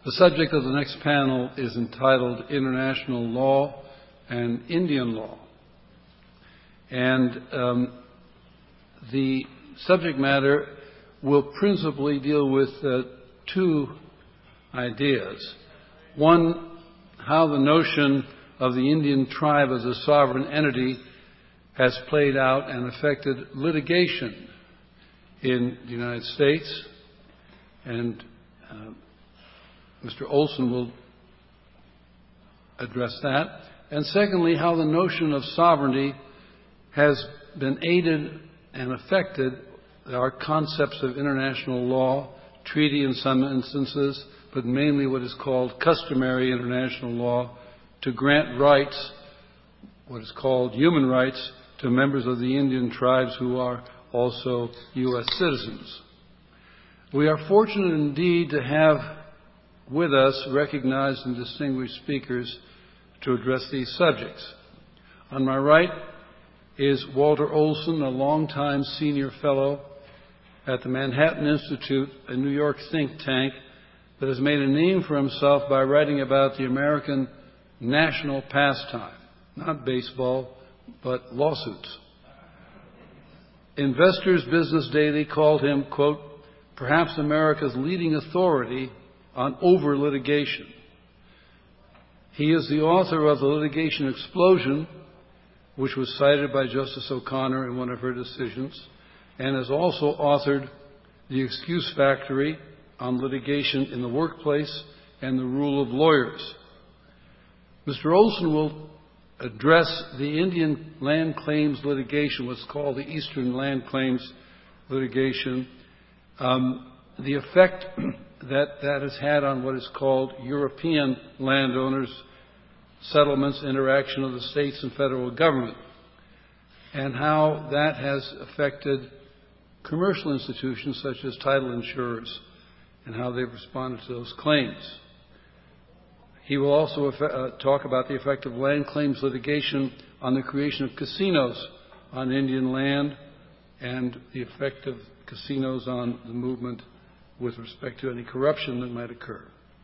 The subject of the next panel is entitled International Law and Indian Law. And the subject matter will principally deal with two ideas. One, how the notion of the Indian tribe as a sovereign entity has played out and affected litigation in the United States. And Mr. Olson will address that. And secondly, how the notion of sovereignty has been aided and affected our concepts of international law, treaty in some instances, but mainly what is called customary international law, to grant rights, what is called human rights, to members of the Indian tribes who are also U.S. citizens. We are fortunate indeed to have with us recognized and distinguished speakers to address these subjects. On my right is Walter Olson, a longtime senior fellow at the Manhattan Institute, a New York think tank that has made a name for himself by writing about the American national pastime, not baseball, but lawsuits. Investors Business Daily called him, quote, perhaps America's leading authority on over-litigation. He is the author of The Litigation Explosion, which was cited by Justice O'Connor in one of her decisions, and has also authored The Excuse Factory on litigation in the workplace and the rule of lawyers. Mr. Olson will address the Indian land claims litigation, what's called the Eastern Land Claims litigation, the effect that has had on what is called European landowners, settlements, interaction of the states and federal government, and how that has affected commercial institutions such as title insurers and how they've responded to those claims. He will also talk about the effect of land claims litigation on the creation of casinos on Indian land and the effect of casinos on the movement with respect to any corruption that might occur.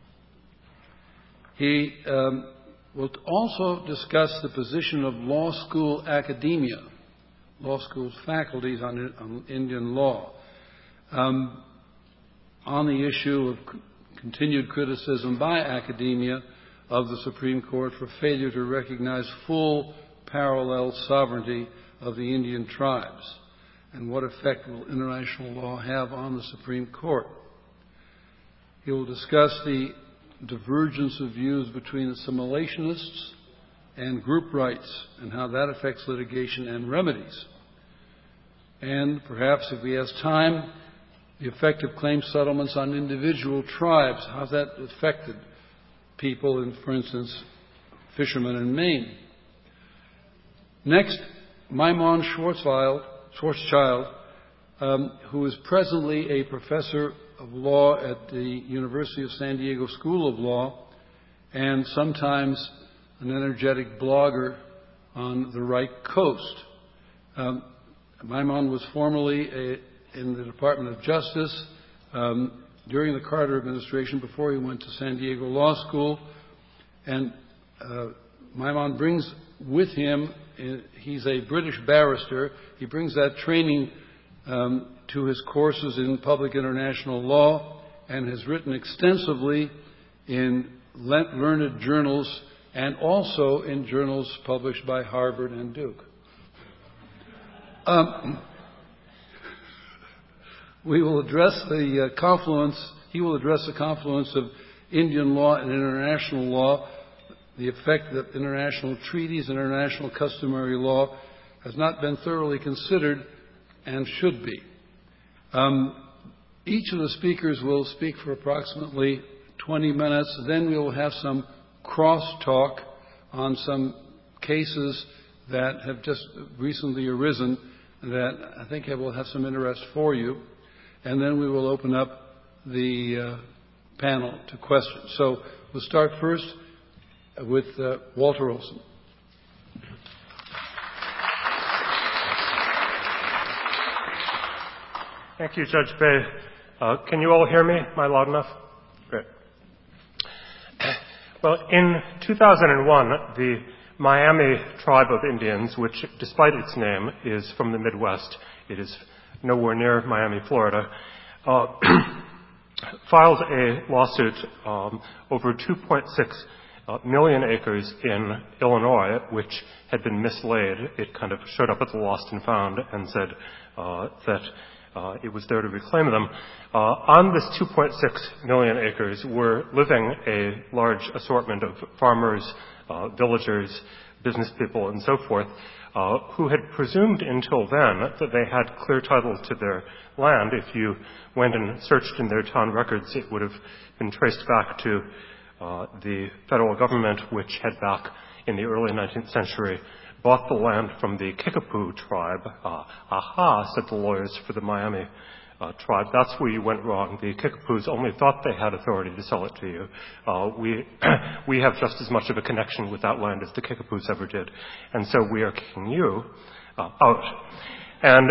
He will also discuss the position of law school academia, law school faculties on Indian law, on the issue of continued criticism by academia of the Supreme Court for failure to recognize full parallel sovereignty of the Indian tribes, and what effect will international law have on the Supreme Court. He will discuss the divergence of views between assimilationists and group rights and how that affects litigation and remedies. And perhaps, if he has time, the effect of claim settlements on individual tribes, how that affected people in, for instance, fishermen in Maine. Next, Maimon Schwarzschild, who is presently a professor of law at the University of San Diego School of Law and sometimes an energetic blogger on the right coast. Maimon was formerly in the Department of Justice during the Carter administration before he went to San Diego Law School. And Maimon brings with him, he's a British barrister, he brings that training to his courses in public international law and has written extensively in learned journals and also in journals published by Harvard and Duke. We will address the confluence, he will address the confluence of Indian law and international law, the effect that international treaties, international customary law has not been thoroughly considered and should be. Each of the speakers will speak for approximately 20 minutes. Then we will have some cross-talk on some cases that have just recently arisen that I think will have some interest for you. And then we will open up the panel to questions. So we'll start first with Walter Olson. Thank you, Judge Bay. Can you all hear me? Am I loud enough? Great. Well, in 2001, the Miami tribe of Indians, which, despite its name, is from the Midwest, it is nowhere near Miami, Florida, filed a lawsuit over 2.6 million acres in Illinois, which had been mislaid. It kind of showed up at the lost and found and said that it was there to reclaim them. On this 2.6 million acres were living a large assortment of farmers, villagers, business people, and so forth, who had presumed until then that they had clear title to their land. If you went and searched in their town records, it would have been traced back to the federal government, which had back in the early 19th century bought the land from the Kickapoo tribe. Aha, said the lawyers for the Miami tribe. That's where you went wrong. The Kickapoos only thought they had authority to sell it to you. We have just as much of a connection with that land as the Kickapoos ever did. And so we are kicking you out. And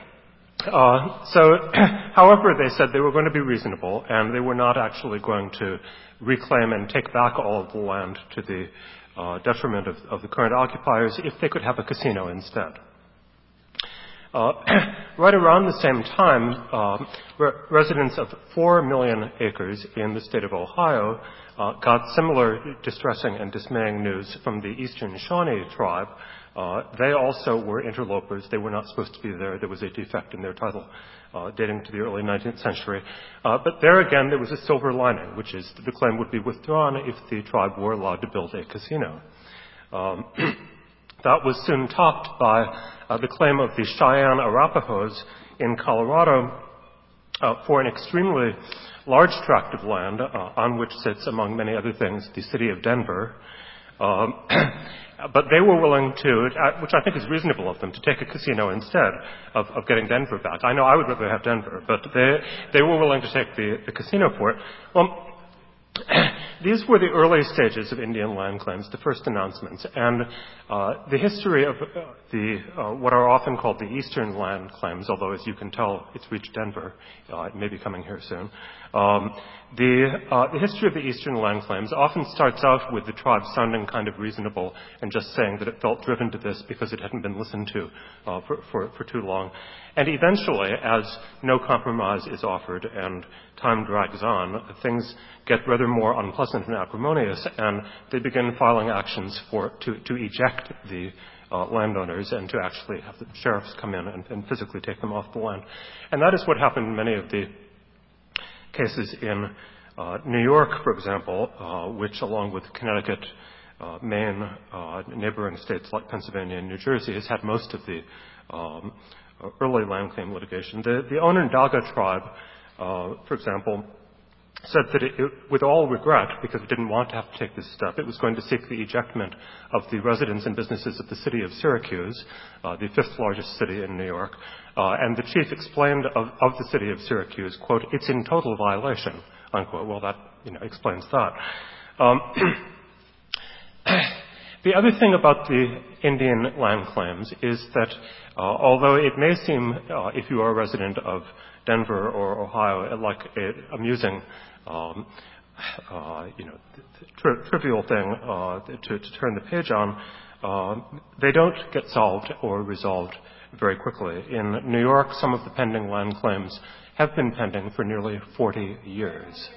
however, they said they were going to be reasonable, and they were not actually going to reclaim and take back all of the land to the detriment of the current occupiers if they could have a casino instead. Right around the same time, residents of 4 million acres in the state of Ohio got similar distressing and dismaying news from the Eastern Shawnee tribe. They also were interlopers. They were not supposed to be there. There was a defect in their title dating to the early 19th century. But there again, there was a silver lining, which is that the claim would be withdrawn if the tribe were allowed to build a casino. That was soon topped by the claim of the Cheyenne Arapahoes in Colorado for an extremely large tract of land on which sits, among many other things, the city of Denver. But they were willing to, which I think is reasonable of them, to take a casino instead of getting Denver back. I know I would rather have Denver, but they were willing to take the casino for it. Well, these were the early stages of Indian land claims, the first announcements, and the history of what are often called the Eastern land claims, although as you can tell, it's reached Denver. It may be coming here soon. The history of the Eastern land claims often starts out with the tribe sounding kind of reasonable and just saying that it felt driven to this because it hadn't been listened to for too long. And eventually, as no compromise is offered and time drags on, things get rather more unpleasant and acrimonious, and they begin filing actions to eject the landowners and to actually have the sheriffs come in and physically take them off the land. And that is what happened in many of the cases in New York, for example, which, along with Connecticut, Maine, neighboring states like Pennsylvania and New Jersey, has had most of the early land claim litigation. The Onondaga tribe, for example, said that it, with all regret, because it didn't want to have to take this step, it was going to seek the ejectment of the residents and businesses of the city of Syracuse, the fifth largest city in New York. And the chief explained of the city of Syracuse, quote, "It's in total violation," unquote. Well, that, explains that. The other thing about the Indian land claims is that although it may seem, if you are a resident of Denver or Ohio, like an amusing, trivial thing to turn the page on, they don't get solved or resolved very quickly. In New York, some of the pending land claims have been pending for nearly 40 years.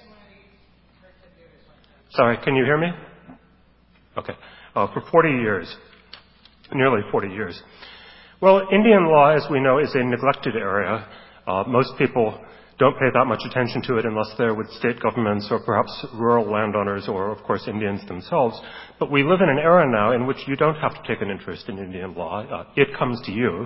Sorry, can you hear me? Okay. For 40 years, nearly 40 years. Well, Indian law, as we know, is a neglected area. Most people don't pay that much attention to it unless they're with state governments or perhaps rural landowners or, of course, Indians themselves. But we live in an era now in which you don't have to take an interest in Indian law. It comes to you.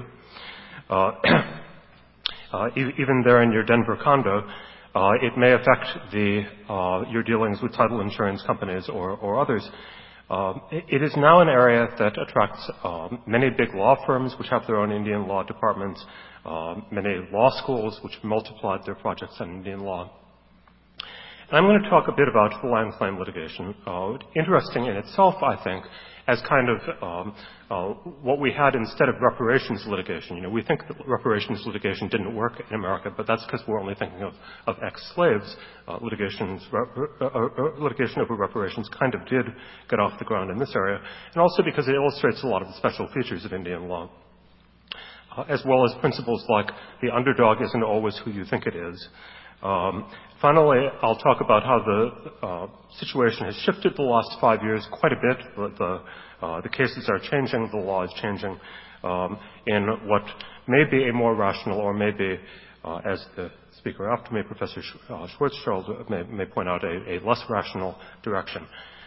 Even there in your Denver condo, it may affect your dealings with title insurance companies or others. It is now an area that attracts many big law firms which have their own Indian law departments, many law schools which multiplied their projects on Indian law. I'm going to talk a bit about the land claim litigation. Interesting in itself, I think, as kind of what we had instead of reparations litigation. You know, we think that reparations litigation didn't work in America, but that's because we're only thinking of ex-slaves. Litigation over reparations kind of did get off the ground in this area, and also because it illustrates a lot of the special features of Indian law, as well as principles like the underdog isn't always who you think it is. Finally, I'll talk about how the situation has shifted the last 5 years quite a bit. The cases are changing, the law is changing in what may be a more rational or maybe, as the speaker after me, Professor Schwarzschild, may point out, a less rational direction.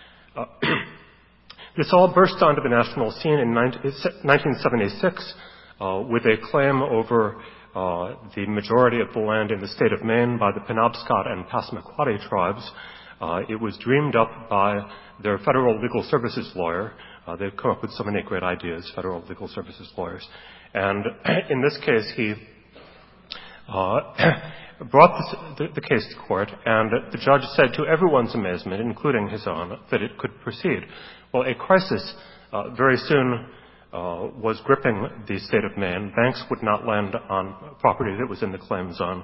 This all burst onto the national scene in 1976 with a claim over the majority of the land in the state of Maine by the Penobscot and Passamaquoddy tribes. It was dreamed up by their federal legal services lawyer. They've come up with so many great ideas, federal legal services lawyers. And in this case, he brought the case to court, and the judge said to everyone's amazement, including his own, that it could proceed. Well, a crisis very soon was gripping the state of Maine. Banks would not lend on property that was in the claim zone.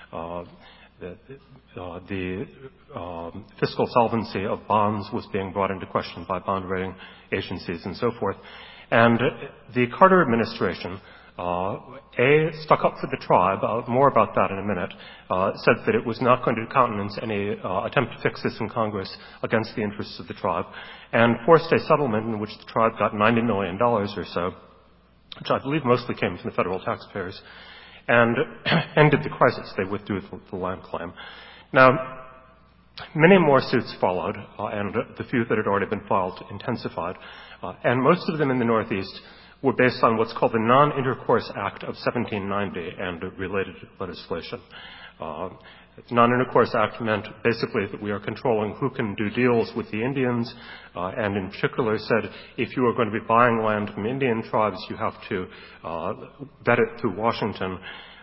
The fiscal solvency of bonds was being brought into question by bond rating agencies and so forth. And the Carter administration, stuck up for the tribe, more about that in a minute, said that it was not going to countenance any attempt to fix this in Congress against the interests of the tribe, and forced a settlement in which the tribe got $90 million or so, which I believe mostly came from the federal taxpayers, and ended the crisis. They withdrew the land claim. Now, many more suits followed, and the few that had already been filed intensified, and most of them in the Northeast were based on what's called the Non-Intercourse Act of 1790 and related legislation. The Non-Intercourse Act meant basically that we are controlling who can do deals with the Indians, and in particular said if you are going to be buying land from Indian tribes, you have to vet it through Washington.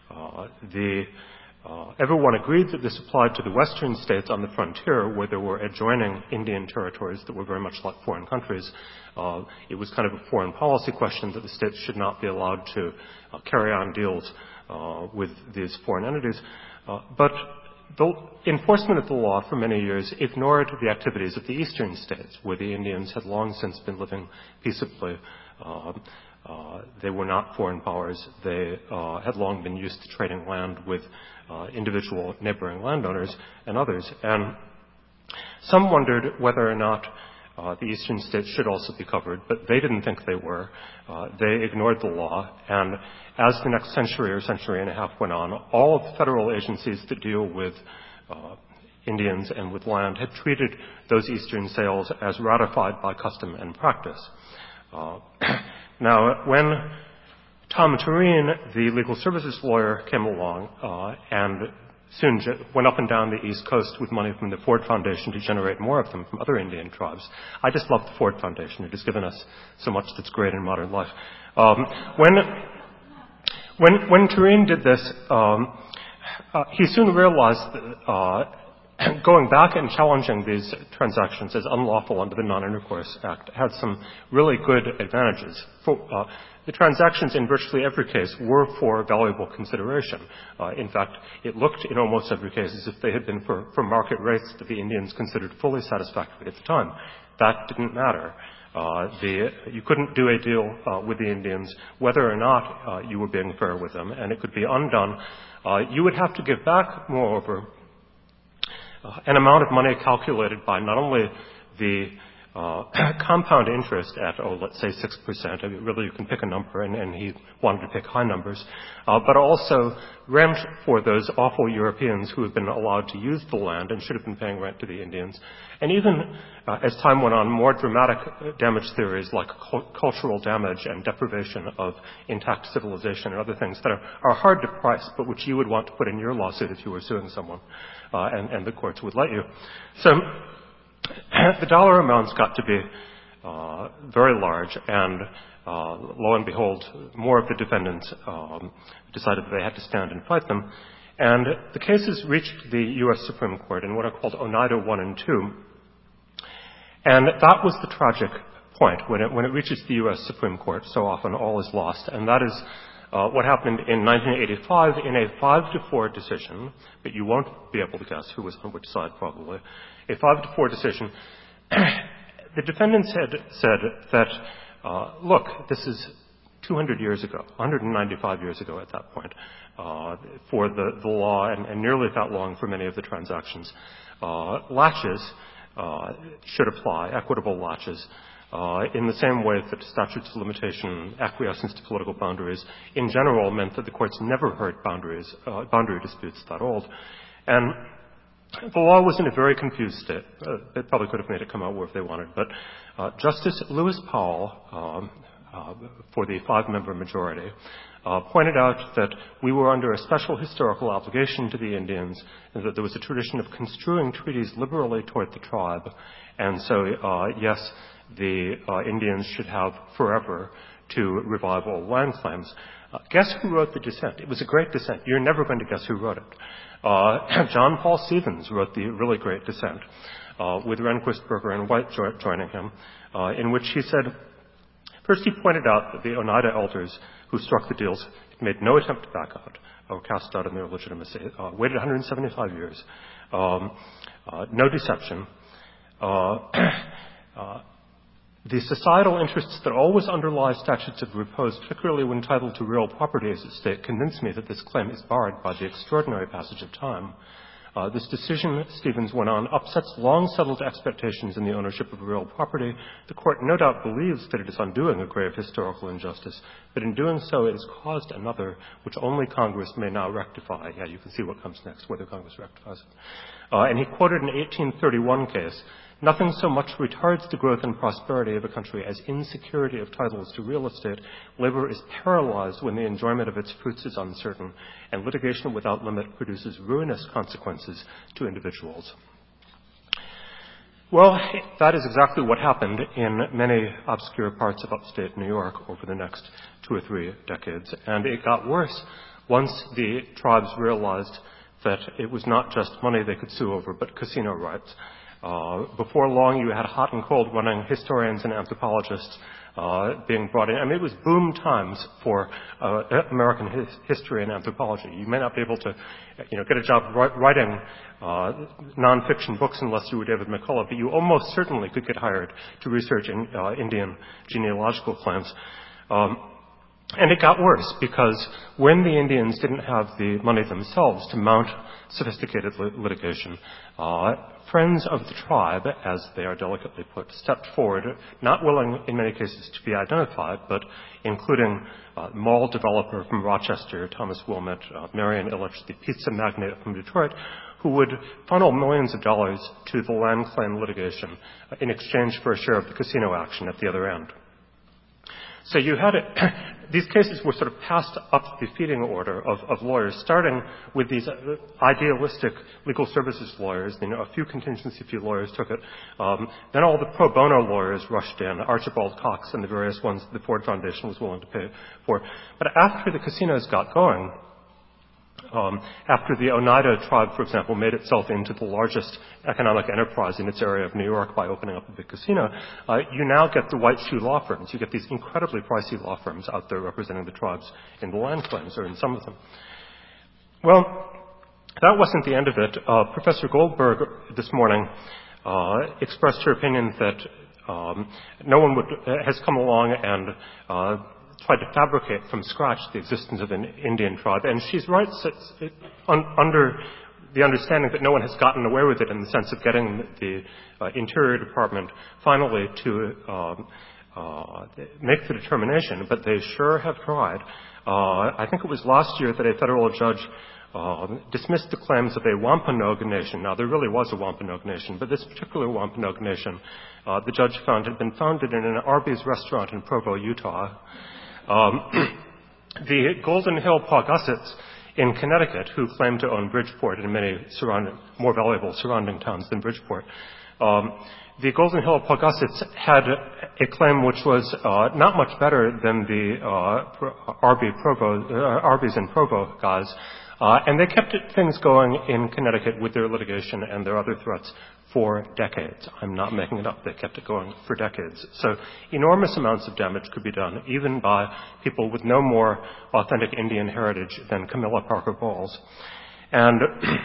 Everyone agreed that this applied to the western states on the frontier where there were adjoining Indian territories that were very much like foreign countries. It was kind of a foreign policy question that the states should not be allowed to carry on deals with these foreign entities. But the enforcement of the law for many years ignored the activities of the eastern states, where the Indians had long since been living peaceably. They were not foreign powers. They had long been used to trading land with individual neighboring landowners and others. And some wondered whether or not the eastern states should also be covered, but they didn't think they were. They ignored the law, and as the next century or century and a half went on, all of the federal agencies that deal with Indians and with land had treated those eastern sales as ratified by custom and practice. Now, when Tom Tureen, the legal services lawyer, came along and soon went up and down the East Coast with money from the Ford Foundation to generate more of them from other Indian tribes. I just love the Ford Foundation. It has given us so much that's great in modern life. When Tureen did this, he soon realized that going back and challenging these transactions as unlawful under the Non-Intercourse Act had some really good advantages. The transactions in virtually every case were for valuable consideration. In fact, it looked in almost every case as if they had been for market rates that the Indians considered fully satisfactory at the time. That didn't matter. You couldn't do a deal with the Indians whether or not you were being fair with them, and it could be undone. You would have to give back, moreover, an amount of money calculated by not only the compound interest at, let's say 6%. I mean, really, you can pick a number, and he wanted to pick high numbers, but also rent for those awful Europeans who had been allowed to use the land and should have been paying rent to the Indians. And even as time went on, more dramatic damage theories like cultural damage and deprivation of intact civilization and other things that are hard to price, but which you would want to put in your lawsuit if you were suing someone, and the courts would let you. So the dollar amounts got to be very large, and lo and behold, more of the defendants decided that they had to stand and fight them. And the cases reached the U.S. Supreme Court in what are called Oneida 1 and 2. And that was the tragic point. When it reaches the U.S. Supreme Court, so often all is lost. And that is what happened in 1985 in a 5-4 decision, but you won't be able to guess who was on which side probably. A 5-4 decision. The defendants had said that, look, this is 200 years ago, 195 years ago at that point, for the law, and nearly that long for many of the transactions. Latches should apply, equitable latches, in the same way that statutes of limitation, acquiescence to political boundaries, in general meant that the courts never heard boundary disputes that old. And the law was in a very confused state. They probably could have made it come out where if they wanted. But Justice Lewis Powell, for the 5-member majority, pointed out that we were under a special historical obligation to the Indians, and that there was a tradition of construing treaties liberally toward the tribe. And so, yes, the Indians should have forever to revive all land claims. Guess who wrote the dissent? It was a great dissent. You're never going to guess who wrote it. John Paul Stevens wrote the really great dissent, with Rehnquist, Berger, and White joining him, in which he said, first he pointed out that the Oneida elders who struck the deals made no attempt to back out or cast doubt on their legitimacy, waited 175 years, no deception. The societal interests that always underlie statutes of repose, particularly when titled to real property as at stake, convince me that this claim is barred by the extraordinary passage of time. This decision, Stevens went on, upsets long-settled expectations in the ownership of real property. The Court no doubt believes that it is undoing a grave historical injustice, but in doing so it has caused another which only Congress may now rectify. Yeah, you can see what comes next, whether Congress rectifies it. And he quoted an 1831 case, "Nothing so much retards the growth and prosperity of a country as insecurity of titles to real estate. Labor is paralyzed when the enjoyment of its fruits is uncertain, and litigation without limit produces ruinous consequences to individuals." Well, that is exactly what happened in many obscure parts of upstate New York over the next 2 or 3 decades. And it got worse once the tribes realized that it was not just money they could sue over, but casino rights. Before long, you had hot and cold running historians and anthropologists being brought in. I mean, it was boom times for American history and anthropology. You may not be able to, get a job writing nonfiction books unless you were David McCullough, but you almost certainly could get hired to research Indian genealogical claims. And it got worse because when the Indians didn't have the money themselves to mount sophisticated litigation, friends of the tribe, as they are delicately put, stepped forward, not willing in many cases to be identified, but including mall developer from Rochester, Thomas Wilmot, Marion Ilitch, the pizza magnate from Detroit, who would funnel millions of dollars to the land claim litigation in exchange for a share of the casino action at the other end. So you had it. These cases were sort of passed up the feeding order of lawyers, starting with these idealistic legal services lawyers. A few contingency fee lawyers took it. Then all the pro bono lawyers rushed in, Archibald Cox and the various ones that the Ford Foundation was willing to pay for. But after the casinos got going, after the Oneida tribe, for example, made itself into the largest economic enterprise in its area of New York by opening up a big casino, you now get the white shoe law firms. You get these incredibly pricey law firms out there representing the tribes in the land claims, or in some of them. Well, that wasn't the end of it. Professor Goldberg this morning expressed her opinion that no one has come along and tried to fabricate from scratch the existence of an Indian tribe. And she's right under the understanding that no one has gotten away with it in the sense of getting the Interior Department finally to make the determination, but they sure have tried. I think it was last year that a federal judge dismissed the claims of a Wampanoag nation. Now, there really was a Wampanoag nation, but this particular Wampanoag nation, the judge found had been founded in an Arby's restaurant in Provo, Utah. The Golden Hill Paugussets in Connecticut, who claim to own Bridgeport and many more valuable surrounding towns than Bridgeport, the Golden Hill Paugussets had a claim which was not much better than the Arby's and Provo guys. And they kept things going in Connecticut with their litigation and their other threats for decades. I'm not making it up. They kept it going for decades. So enormous amounts of damage could be done, even by people with no more authentic Indian heritage than Camilla Parker Bowles. And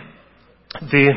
the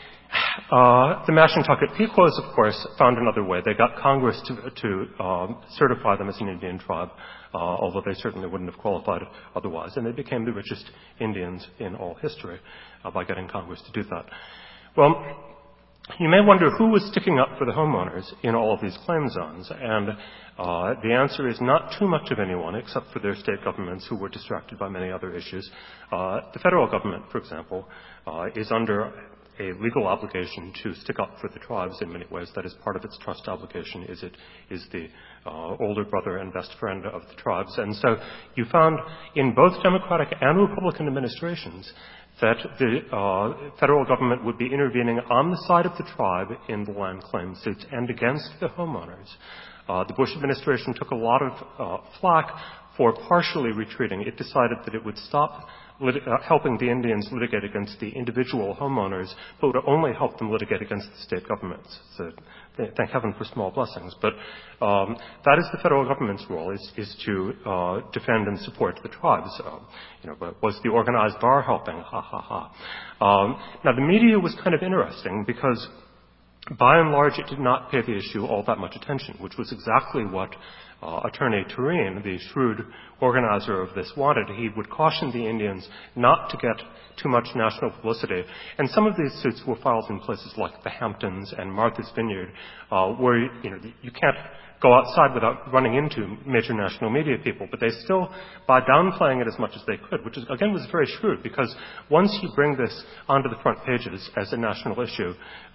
Mashantucket Pequots, of course, found another way. They got Congress to certify them as an Indian tribe, although they certainly wouldn't have qualified otherwise. And they became the richest Indians in all history by getting Congress to do that. Well, you may wonder who was sticking up for the homeowners in all of these claim zones. And the answer is not too much of anyone, except for their state governments who were distracted by many other issues. The federal government, for example, is under a legal obligation to stick up for the tribes in many ways. That is part of its trust obligation, is the older brother and best friend of the tribes. And so you found in both Democratic and Republican administrations that the federal government would be intervening on the side of the tribe in the land claim suits and against the homeowners. The Bush administration took a lot of flack for partially retreating. It decided that it would stop helping the Indians litigate against the individual homeowners, but would only help them litigate against the state governments. So thank heaven for small blessings. But that is the federal government's role, is to defend and support the tribes. But was the organized bar helping? Ha, ha, ha. Now, the media was kind of interesting because by and large, it did not pay the issue all that much attention, which was exactly what Attorney Tureen, the shrewd organizer of this, wanted. He would caution the Indians not to get too much national publicity. And some of these suits were filed in places like the Hamptons and Martha's Vineyard, where you can't go outside without running into major national media people. But they still, by downplaying it as much as they could, which again was very shrewd, because once you bring this onto the front pages as a national issue,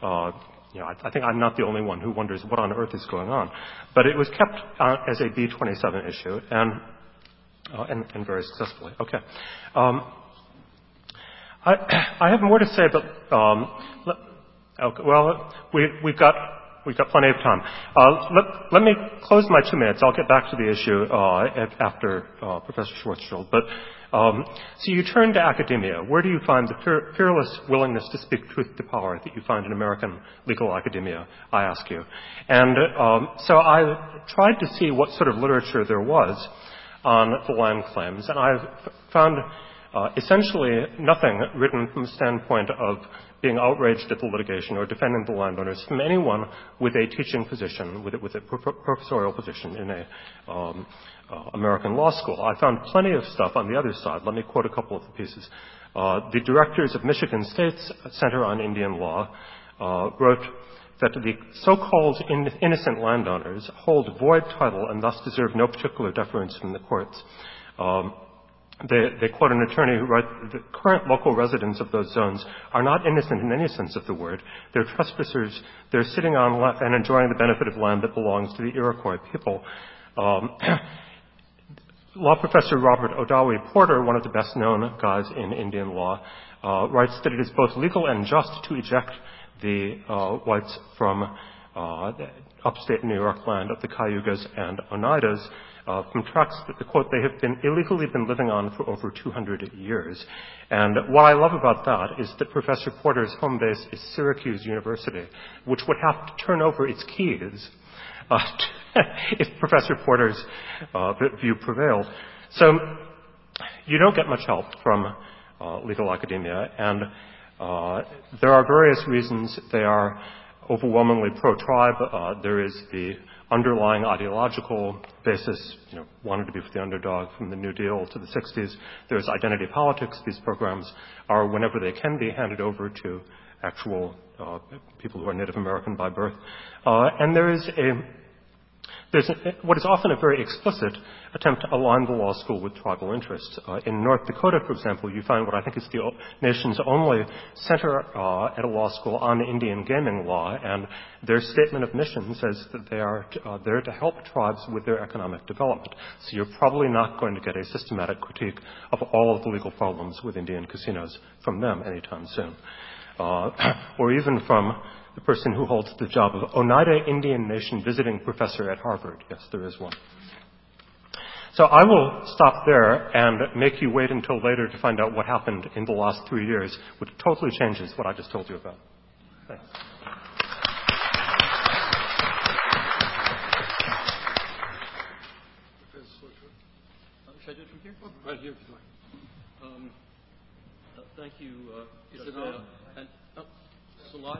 I think I'm not the only one who wonders what on earth is going on. But it was kept as a B-27 issue, and very successfully. Okay. I have more to say, but we've got plenty of time. Let me close my 2 minutes. I'll get back to the issue after Professor Schwarzschild. But so you turn to academia. Where do you find the fearless willingness to speak truth to power that you find in American legal academia, I ask you? And so I tried to see what sort of literature there was on the land claims, and I found essentially nothing written from the standpoint of being outraged at the litigation or defending the landowners from anyone with a teaching position, with a professorial position in a American law school. I found plenty of stuff on the other side. Let me quote a couple of the pieces. The directors of Michigan State's Center on Indian Law wrote that the so-called innocent landowners hold void title and thus deserve no particular deference from the courts. They quote an attorney who wrote, the current local residents of those zones are not innocent in any sense of the word. They're trespassers. They're sitting on and enjoying the benefit of land that belongs to the Iroquois people. Law professor Robert Odawi Porter, one of the best-known guys in Indian law, writes that it is both legal and just to eject the whites from upstate New York land of the Cayugas and Oneidas from tracts that, the quote, they have been illegally living on for over 200 years. And what I love about that is that Professor Porter's home base is Syracuse University, which would have to turn over its keys if Professor Porter's view prevailed. So you don't get much help from legal academia, and there are various reasons. They are overwhelmingly pro-tribe. There is the underlying ideological basis, wanted to be for the underdog from the New Deal to the 60s. There's identity politics. These programs are, whenever they can be, handed over to actual people who are Native American by birth. And there's what is often a very explicit attempt to align the law school with tribal interests. In North Dakota, for example, you find what I think is the nation's only center at a law school on Indian gaming law, and their statement of mission says that they are there to help tribes with their economic development. So you're probably not going to get a systematic critique of all of the legal problems with Indian casinos from them anytime soon. Or even from the person who holds the job of Oneida Indian Nation visiting professor at Harvard. Yes, there is one. So I will stop there and make you wait until later to find out what happened in the last 3 years, which totally changes what I just told you about. Thanks. Should I do it from here? Right here. Thank you. Is it on? And, it's a lot.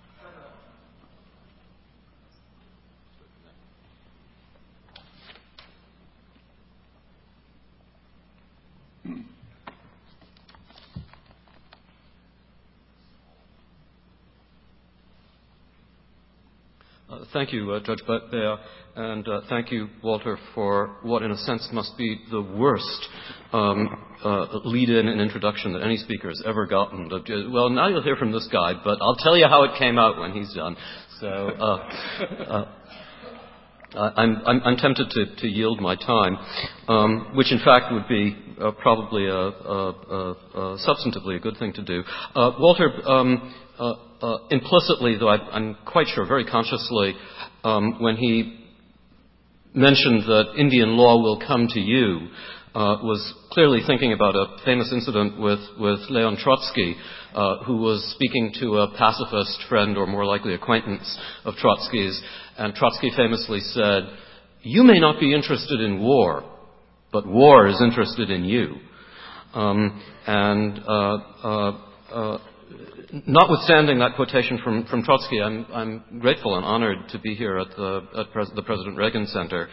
Thank you, Judge Beyer, and thank you, Walter, for what, in a sense, must be the worst lead-in and introduction that any speaker has ever gotten. Well, now you'll hear from this guy, but I'll tell you how it came out when he's done. So I'm tempted to yield my time, which, in fact, would be probably substantively a good thing to do. Walter, implicitly, though I'm quite sure, very consciously, when he mentioned that Indian law will come to you, was clearly thinking about a famous incident with Leon Trotsky, who was speaking to a pacifist friend, or more likely acquaintance of Trotsky's, and Trotsky famously said, "You may not be interested in war, but war is interested in you." Notwithstanding that quotation from Trotsky, I'm grateful and honored to be here at the President Reagan Center,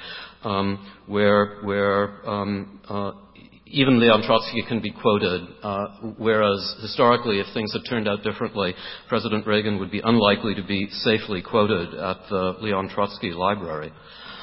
where even Leon Trotsky can be quoted, whereas historically, if things had turned out differently, President Reagan would be unlikely to be safely quoted at the Leon Trotsky Library.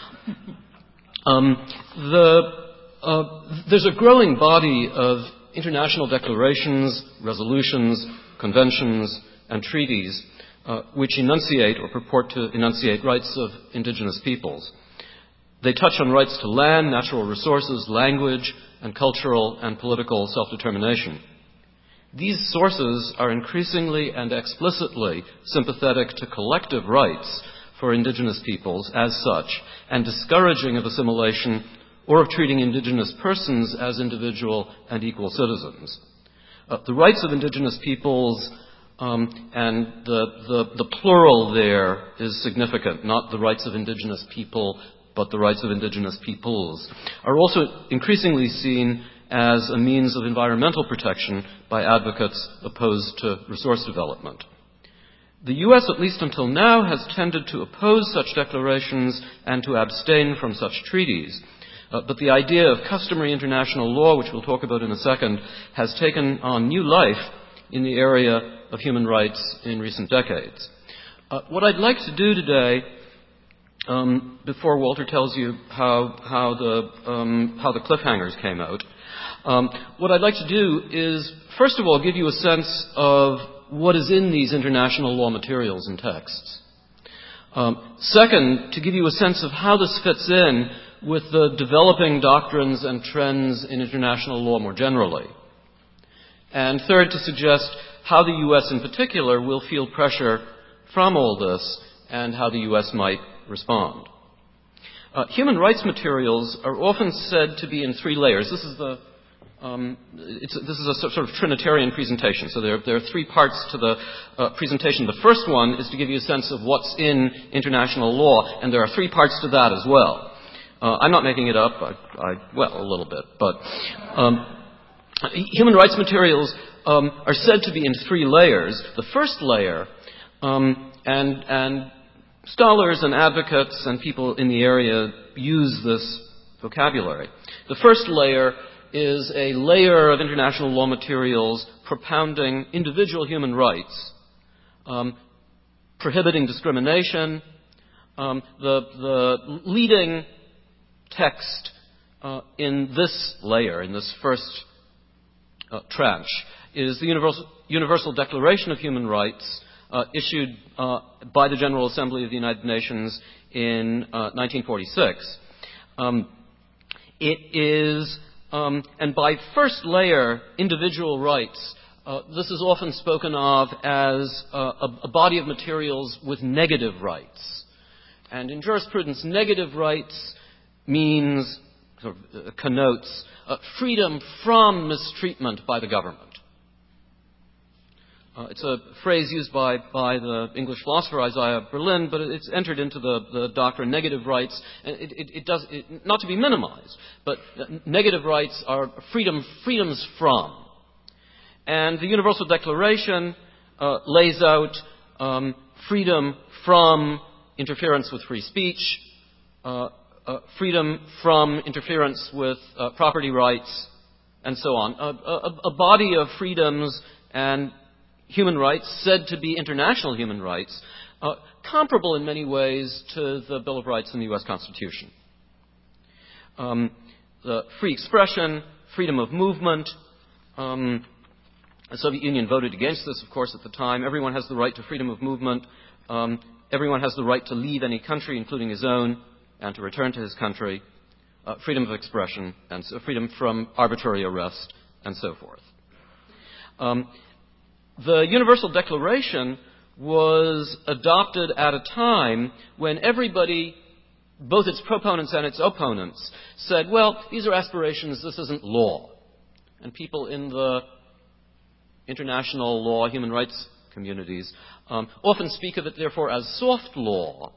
There's a growing body of international declarations, resolutions, conventions, and treaties which enunciate or purport to enunciate rights of indigenous peoples. They touch on rights to land, natural resources, language, and cultural and political self-determination. These sources are increasingly and explicitly sympathetic to collective rights for indigenous peoples as such, and discouraging of assimilation or of treating indigenous persons as individual and equal citizens. The rights of indigenous peoples, and the plural there is significant, not the rights of indigenous people, but the rights of indigenous peoples, are also increasingly seen as a means of environmental protection by advocates opposed to resource development. The U.S., at least until now, has tended to oppose such declarations and to abstain from such treaties. But the idea of customary international law, which we'll talk about in a second, has taken on new life in the area of human rights in recent decades. What I'd like to do today, before Walter tells you how the cliffhangers came out, what I'd like to do is, first of all, give you a sense of what is in these international law materials and texts. Second, to give you a sense of how this fits in with the developing doctrines and trends in international law more generally. And third, to suggest how the U.S. in particular will feel pressure from all this and how the U.S. might respond. Human rights materials are often said to be in three layers. This is a sort of Trinitarian presentation. So there are three parts to the presentation. The first one is to give you a sense of what's in international law, and there are three parts to that as well. I'm not making it up. Well, a little bit. But human rights materials are said to be in three layers. The first layer, and scholars and advocates and people in the area use this vocabulary. The first layer is a layer of international law materials propounding individual human rights, prohibiting discrimination. The leading text in this layer, in this first tranche, is the Universal Declaration of Human Rights, issued by the General Assembly of the United Nations in 1946. It is, and by first layer, individual rights, this is often spoken of as a body of materials with negative rights. And in jurisprudence, negative rights means sort of connotes freedom from mistreatment by the government. It's a phrase used by the English philosopher Isaiah Berlin, but it's entered into the doctrine negative rights. It does not to be minimized, but negative rights are freedoms from. And the Universal Declaration lays out freedom from interference with free speech, freedom from interference with property rights, and so on. A body of freedoms and human rights said to be international human rights, comparable in many ways to the Bill of Rights in the U.S. Constitution. The free expression, freedom of movement. The Soviet Union voted against this, of course, at the time. Everyone has the right to freedom of movement. Everyone has the right to leave any country, including his own, and to return to his country. Freedom of expression, and so freedom from arbitrary arrest, and so forth. The Universal Declaration was adopted at a time when everybody, both its proponents and its opponents, said, well, these are aspirations, this isn't law. And people in the international law, human rights communities, often speak of it, therefore, as soft law.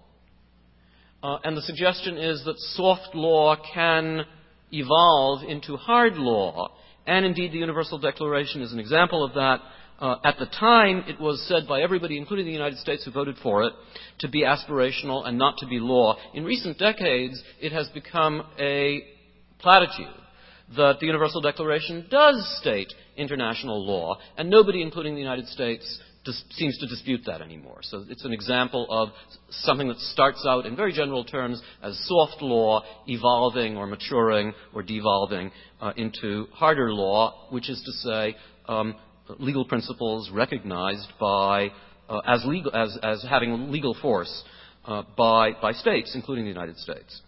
And the suggestion is that soft law can evolve into hard law. And indeed, the Universal Declaration is an example of that. At the time, it was said by everybody, including the United States who voted for it, to be aspirational and not to be law. In recent decades, it has become a platitude that the Universal Declaration does state international law, and nobody, including the United States, seems to dispute that anymore. So it's an example of something that starts out in very general terms as soft law, evolving or maturing or devolving into harder law, which is to say, legal principles recognized by as having legal force by states, including the United States.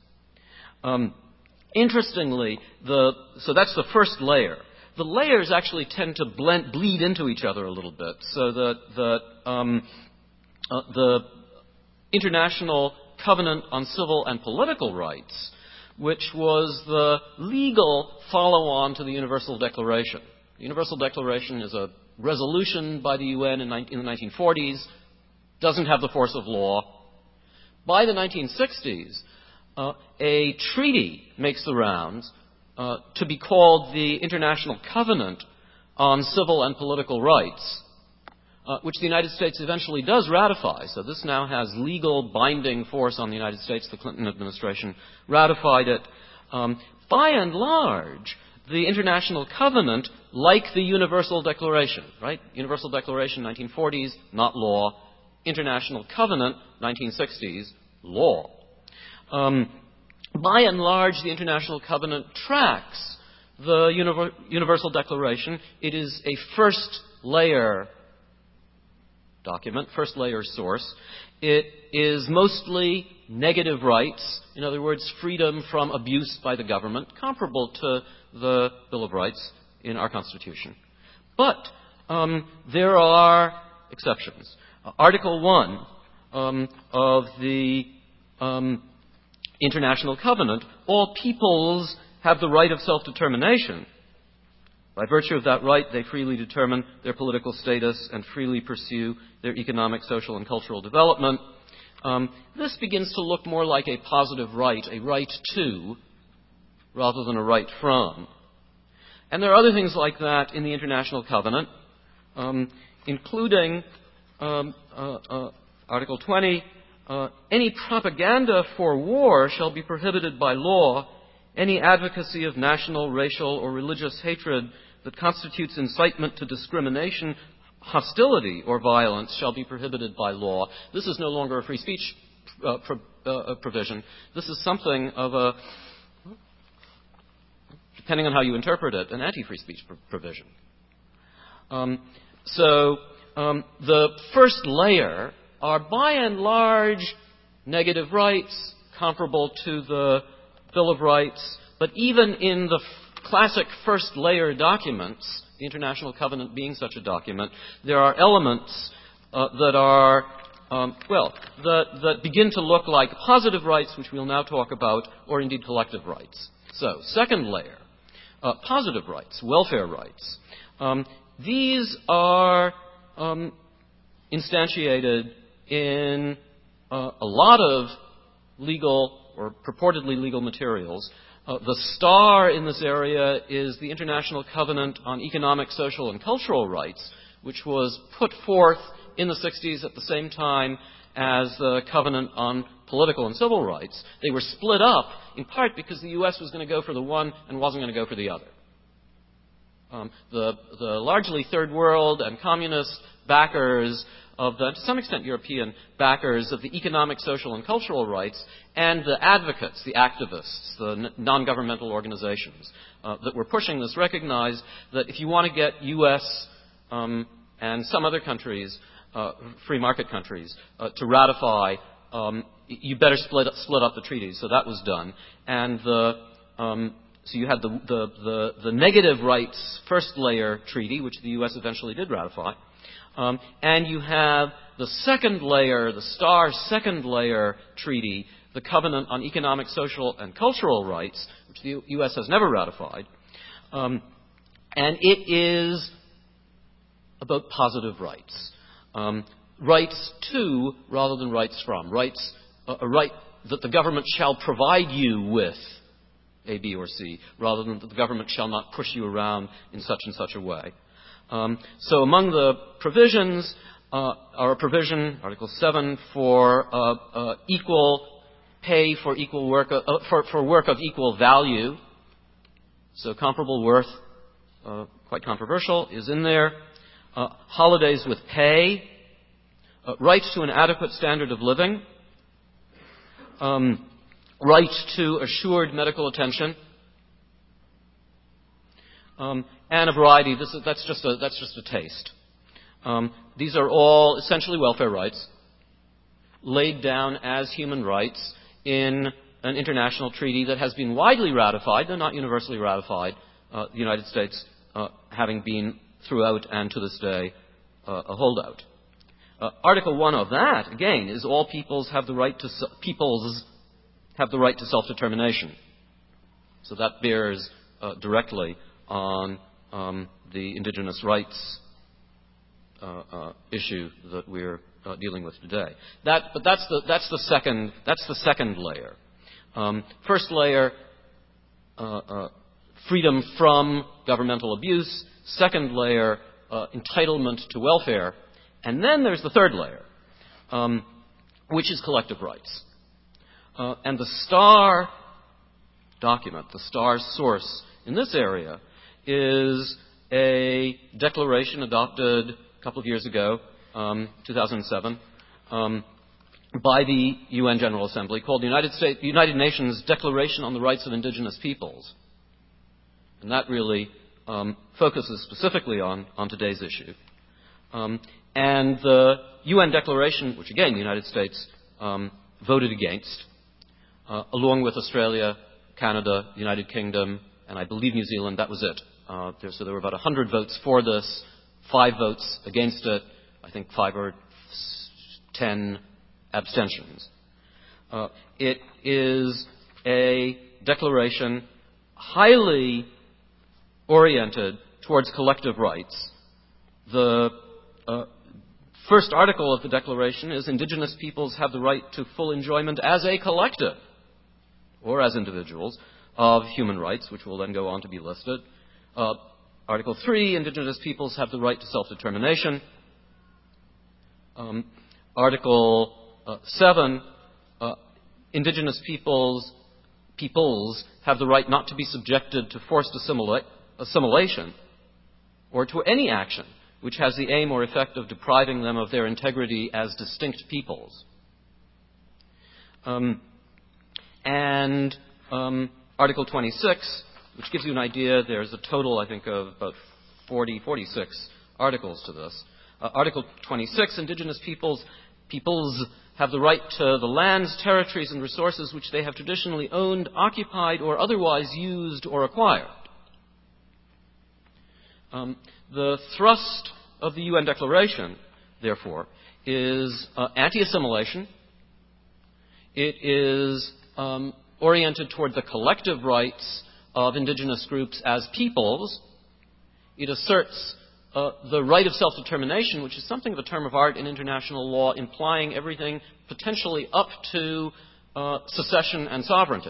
Interestingly, so that's the first layer. The layers actually tend to bleed into each other a little bit, so that the International Covenant on Civil and Political Rights, which was the legal follow-on to the Universal Declaration. The Universal Declaration is a resolution by the UN in the 1940s, doesn't have the force of law. By the 1960s, a treaty makes the rounds to be called the International Covenant on Civil and Political Rights, which the United States eventually does ratify. So this now has legal binding force on the United States. The Clinton administration ratified it. By and large, the International Covenant, like the Universal Declaration, right? Universal Declaration, 1940s, not law. International Covenant, 1960s, law. By and large, the International Covenant tracks the Universal Declaration. It is a first-layer document, first-layer source. It is mostly negative rights, in other words, freedom from abuse by the government, comparable to the Bill of Rights in our Constitution. But there are exceptions. Article 1 of the International Covenant, all peoples have the right of self-determination. By virtue of that right, they freely determine their political status and freely pursue their economic, social, and cultural development. This begins to look more like a positive right, a right to, rather than a right from. And there are other things like that in the International Covenant, including Article 20, any propaganda for war shall be prohibited by law. Any advocacy of national, racial, or religious hatred that constitutes incitement to discrimination, hostility, or violence shall be prohibited by law. This is no longer a free speech provision. This is something of a, depending on how you interpret it, an anti-free speech provision. So the first layer are by and large negative rights, comparable to the Bill of Rights, but even in the classic first layer documents, the International Covenant being such a document, there are elements that are, that begin to look like positive rights, which we'll now talk about, or indeed collective rights. So, second layer, positive rights, welfare rights. These are instantiated in a lot of legal or purportedly legal materials. The star in this area is the International Covenant on Economic, Social, and Cultural Rights, which was put forth in the 60s at the same time as the Covenant on Political and Civil Rights. They were split up in part because the U.S. was going to go for the one and wasn't going to go for the other. The largely third world and communist backers of the, to some extent European backers of the economic, social, and cultural rights, and the advocates, the activists, the non-governmental organizations that were pushing this recognized that if you want to get U.S. And some other countries, free market countries, to ratify, you better split up the treaties. So that was done. And so you had the negative rights first layer treaty, which the U.S. eventually did ratify. And you have the second layer, the star second layer treaty, the Covenant on Economic, Social, and Cultural Rights, which the U.S. has never ratified. And it is about positive rights. Rights to rather than rights from. Rights, a right that the government shall provide you with A, B, or C, rather than that the government shall not push you around in such and such a way. So among the provisions are a provision, Article 7, for equal pay for equal work, for work of equal value. So comparable worth, quite controversial, is in there. Holidays with pay, rights to an adequate standard of living, right to assured medical attention, and a variety. That's just a taste. These are all essentially welfare rights, laid down as human rights in an international treaty that has been widely ratified, though not universally ratified. The United States having been throughout and to this day a holdout. Article 1 of that, again, is all peoples have the right to self-determination. So that bears directly on the indigenous rights issue that we're dealing with today. But that's the second layer. First layer, freedom from governmental abuse. Second layer, entitlement to welfare. And then there's the third layer, which is collective rights. And the STAR document, the STAR source in this area, is a declaration adopted a couple of years ago, 2007, by the UN General Assembly called the United Nations Declaration on the Rights of Indigenous Peoples. And that really focuses specifically on today's issue. And the UN declaration, which again the United States voted against, along with Australia, Canada, the United Kingdom, and I believe New Zealand, that was it. So there were about 100 votes for this, 5 votes against it, I think 5 or 10 abstentions. It is a declaration highly oriented towards collective rights. The first article of the Declaration is indigenous peoples have the right to full enjoyment as a collective, or as individuals, of human rights, which will then go on to be listed. Article 3, indigenous peoples have the right to self-determination. Article 7, indigenous peoples have the right not to be subjected to forced assimilation or to any action which has the aim or effect of depriving them of their integrity as distinct peoples. And Article 26, which gives you an idea, there's a total, I think, of about 46 articles to this. Article 26, indigenous peoples have the right to the lands, territories, and resources which they have traditionally owned, occupied, or otherwise used or acquired. The thrust of the UN Declaration, therefore, is anti-assimilation. It is oriented toward the collective rights of indigenous groups as peoples. It asserts the right of self-determination, which is something of a term of art in international law, implying everything potentially up to secession and sovereignty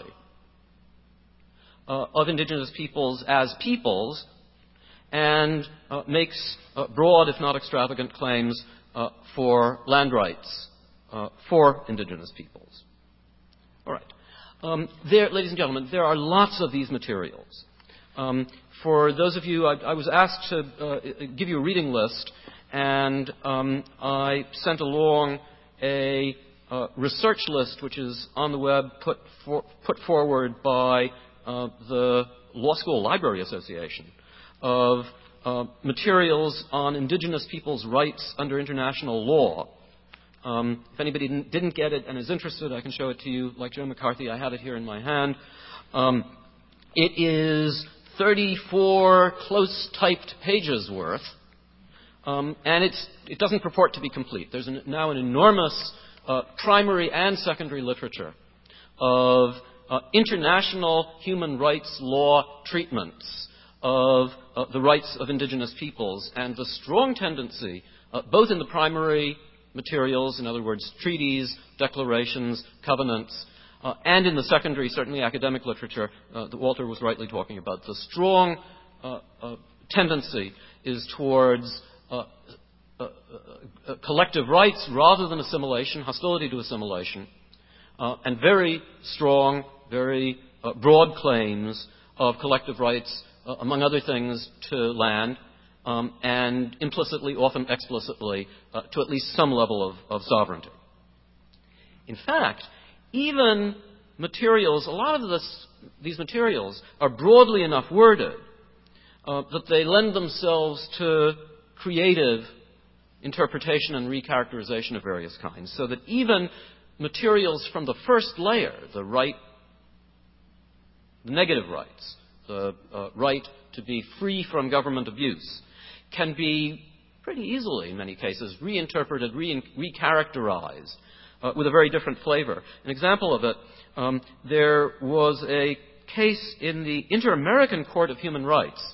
of indigenous peoples as peoples, and makes broad, if not extravagant, claims for land rights for indigenous peoples. All right. Ladies and gentlemen, there are lots of these materials. For those of you, I was asked to give you a reading list, and I sent along a research list which is on the web put forward by the Law School Library Association of materials on indigenous people's rights under international law. If anybody didn't get it and is interested, I can show it to you. Like Joe McCarthy, I have it here in my hand. It is 34 close-typed pages worth, and it doesn't purport to be complete. There's now an enormous primary and secondary literature of international human rights law treatments of the rights of indigenous peoples, and the strong tendency, both in the primary materials, in other words, treaties, declarations, covenants, and in the secondary, certainly academic literature that Walter was rightly talking about, the strong tendency is towards collective rights rather than assimilation, hostility to assimilation, and very strong, very broad claims of collective rights, among other things, to land, and implicitly, often explicitly, to at least some level of sovereignty. In fact, even materials, a lot of these materials are broadly enough worded that they lend themselves to creative interpretation and recharacterization of various kinds, so that even materials from the first layer, the negative rights, the right to be free from government abuse, can be pretty easily, in many cases, reinterpreted, recharacterized with a very different flavor. An example of it, there was a case in the Inter-American Court of Human Rights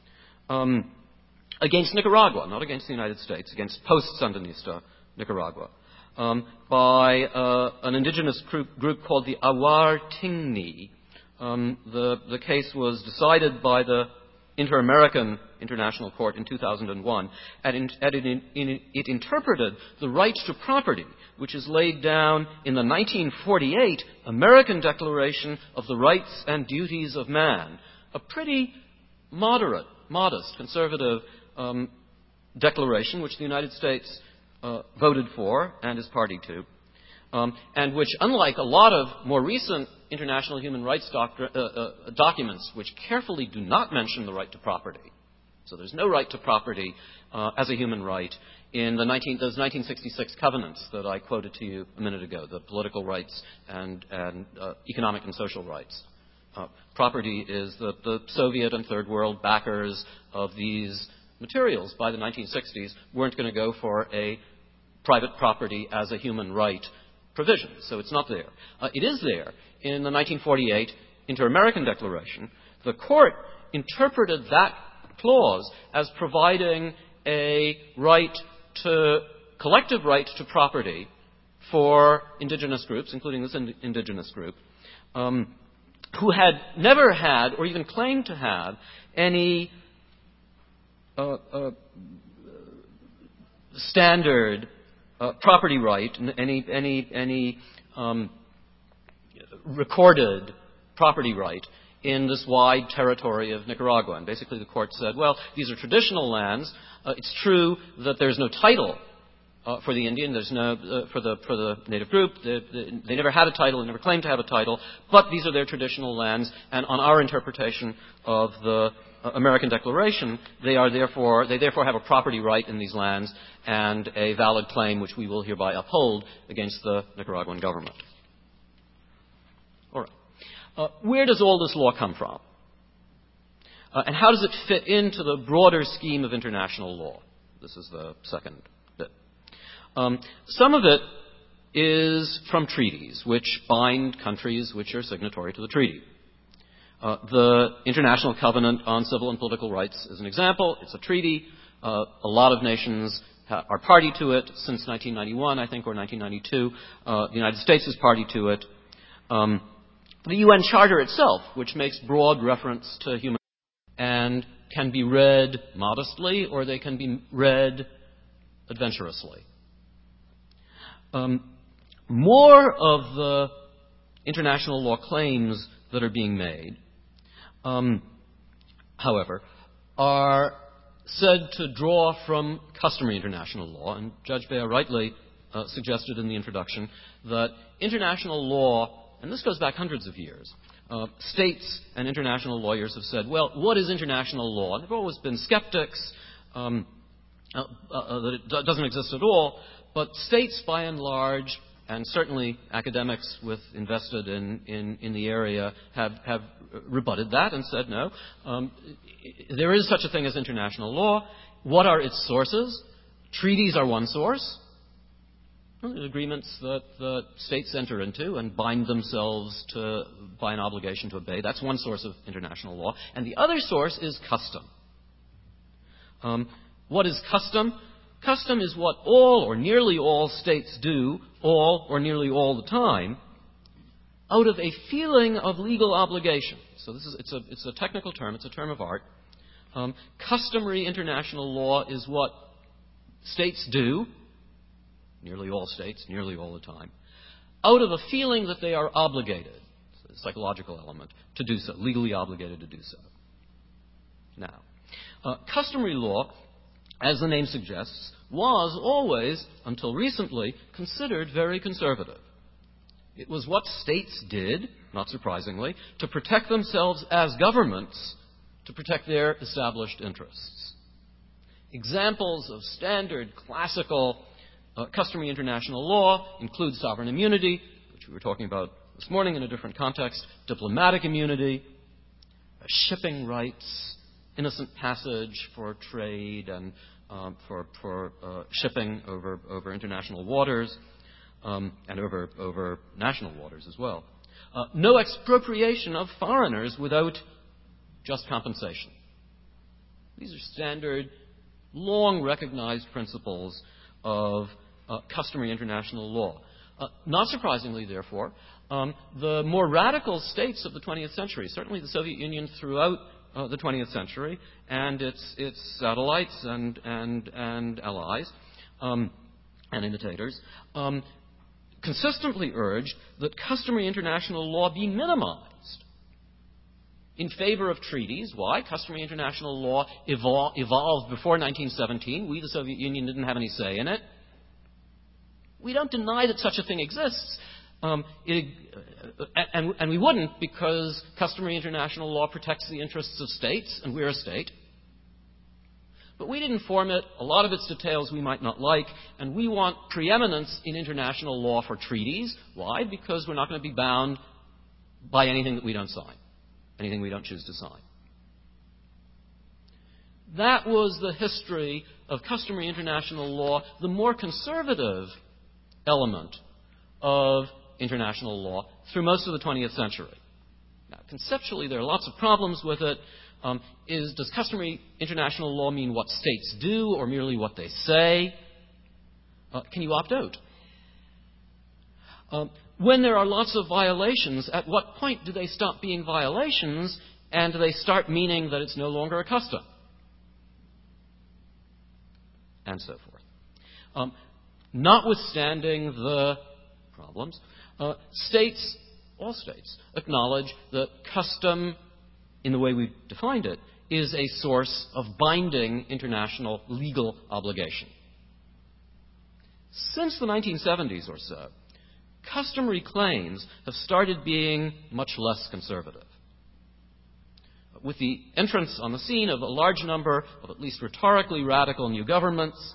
against Nicaragua, not against the United States, against post-Sandinista Nicaragua, by an indigenous group called the Awar Tingni. The case was decided by the Inter-American International Court in 2001, and it interpreted the right to property, which is laid down in the 1948 American Declaration of the Rights and Duties of Man, a pretty moderate, modest, conservative declaration which the United States voted for and is party to, and which, unlike a lot of more recent international human rights documents which carefully do not mention the right to property, so there's no right to property as a human right in those 1966 covenants that I quoted to you a minute ago, the political rights and economic and social rights. Property is the Soviet and Third World backers of these materials by the 1960s weren't going to go for a private property as a human right provision, so it's not there. It is there in the 1948 Inter-American Declaration. The court interpreted that clause as providing a collective right to property for indigenous groups, including this indigenous group, who had never had or even claimed to have any standard property right, any recorded property right in this wide territory of Nicaragua. And basically the court said, well, these are traditional lands. It's true that there's no title for the Indian. There's no for the native group. They never had a title and never claimed to have a title. But these are their traditional lands, and on our interpretation of the American Declaration, they therefore have a property right in these lands and a valid claim which we will hereby uphold against the Nicaraguan government. All right. Where does all this law come from? And how does it fit into the broader scheme of international law? This is the second bit. Some of it is from treaties, which bind countries which are signatory to the treaty. The International Covenant on Civil and Political Rights is an example. It's a treaty. A lot of nations are party to it since 1991, I think, or 1992. The United States is party to it. The UN Charter itself, which makes broad reference to human rights and can be read modestly or they can be read adventurously. More of the international law claims that are being made, however, are said to draw from customary international law, and Judge Beyer rightly suggested in the introduction that international law, and this goes back hundreds of years, states and international lawyers have said, well, what is international law? And there have always been skeptics that it doesn't exist at all, but states by and large, and certainly academics invested in the area have rebutted that and said, no, there is such a thing as international law. What are its sources? Treaties are one source. There's agreements that states enter into and bind themselves by an obligation to obey. That's one source of international law. And the other source is custom. What is custom? Custom is what all or nearly all states do, all or nearly all the time, out of a feeling of legal obligation. So it's a technical term. It's a term of art. Customary international law is what states do, nearly all states, nearly all the time, out of a feeling that they are obligated, it's a psychological element, to do so, legally obligated to do so. Now, customary law, as the name suggests, was always, until recently, considered very conservative. It was what states did, not surprisingly, to protect themselves as governments, to protect their established interests. Examples of standard, classical, customary international law include sovereign immunity, which we were talking about this morning in a different context, diplomatic immunity, shipping rights, innocent passage for trade and for shipping over international waters and over national waters as well. No expropriation of foreigners without just compensation. These are standard, long-recognized principles of customary international law. Not surprisingly, therefore, the more radical states of the 20th century, certainly the Soviet Union throughout the 20th century, and its satellites and allies and imitators, consistently urged that customary international law be minimized in favor of treaties. Why? Customary international law evolved before 1917. We, the Soviet Union, didn't have any say in it. We don't deny that such a thing exists. And we wouldn't, because customary international law protects the interests of states, and we're a state. But we didn't form it. A lot of its details we might not like, and we want preeminence in international law for treaties. Why? Because we're not going to be bound by anything that we don't sign, anything we don't choose to sign. That was the history of customary international law, the more conservative element of international law through most of the 20th century. Now, conceptually, there are lots of problems with it. Does customary international law mean what states do or merely what they say? Can you opt out? When there are lots of violations, at what point do they stop being violations and do they start meaning that it's no longer a custom? And so forth. Notwithstanding the problems, all states, acknowledge that custom, in the way we've defined it, is a source of binding international legal obligation. Since the 1970s or so, customary claims have started being much less conservative. With the entrance on the scene of a large number of at least rhetorically radical new governments,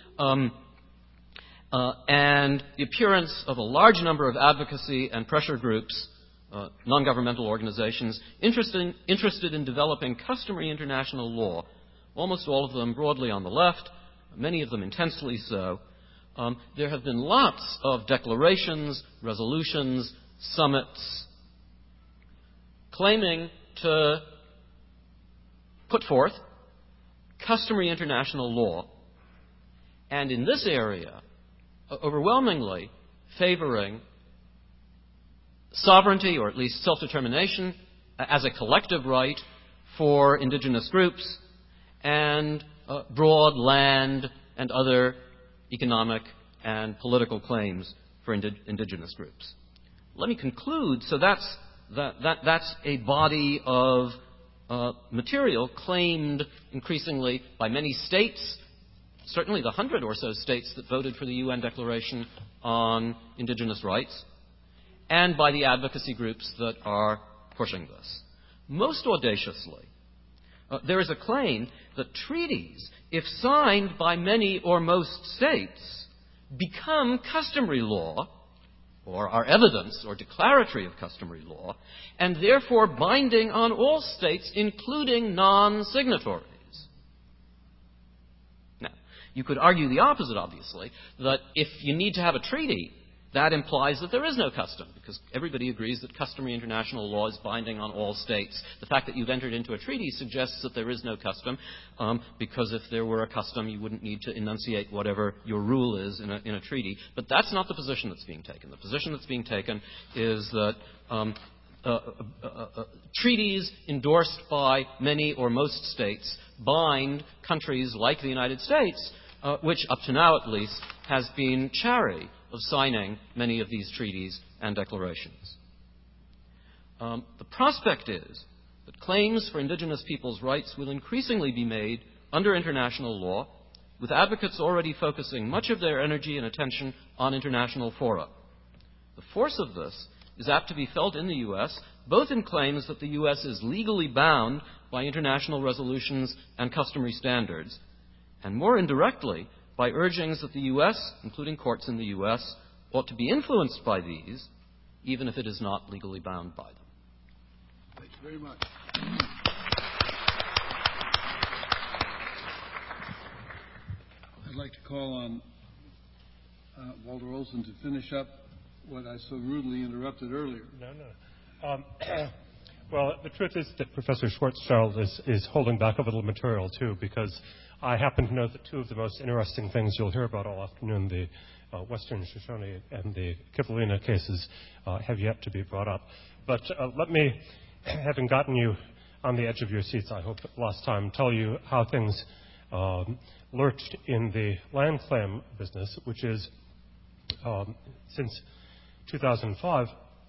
and the appearance of a large number of advocacy and pressure groups, non-governmental organizations, interested in developing customary international law, almost all of them broadly on the left, many of them intensely so, there have been lots of declarations, resolutions, summits claiming to put forth customary international law, and in this area, overwhelmingly favoring sovereignty, or at least self-determination, as a collective right for indigenous groups, and broad land and other economic and political claims for indigenous groups. Let me conclude. So that's a body of material claimed increasingly by many states, certainly the 100 or so states that voted for the UN Declaration on Indigenous Rights, and by the advocacy groups that are pushing this. Most audaciously, there is a claim that treaties, if signed by many or most states, become customary law, or are evidence or declaratory of customary law, and therefore binding on all states, including non-signatories. Now, you could argue the opposite, obviously, that if you need to have a treaty, that implies that there is no custom, because everybody agrees that customary international law is binding on all states. The fact that you've entered into a treaty suggests that there is no custom, because if there were a custom, you wouldn't need to enunciate whatever your rule is in a treaty. But that's not the position that's being taken. The position that's being taken is that treaties endorsed by many or most states bind countries like the United States, which up to now at least has been chary of signing many of these treaties and declarations. The prospect is that claims for indigenous peoples' rights will increasingly be made under international law, with advocates already focusing much of their energy and attention on international fora. The force of this is apt to be felt in the U.S., both in claims that the U.S. is legally bound by international resolutions and customary standards, and more indirectly by urgings that the U.S., including courts in the U.S., ought to be influenced by these, even if it is not legally bound by them. Thank you very much. I'd like to call on Walter Olson to finish up what I so rudely interrupted earlier. No. Well, the truth is that Professor Schwarzschild is holding back a little material, too, because I happen to know that two of the most interesting things you'll hear about all afternoon, the Western Shoshone and the Kivalina cases, have yet to be brought up. But let me, having gotten you on the edge of your seats, I hope, last time, tell you how things lurched in the land claim business, which is, since 2005,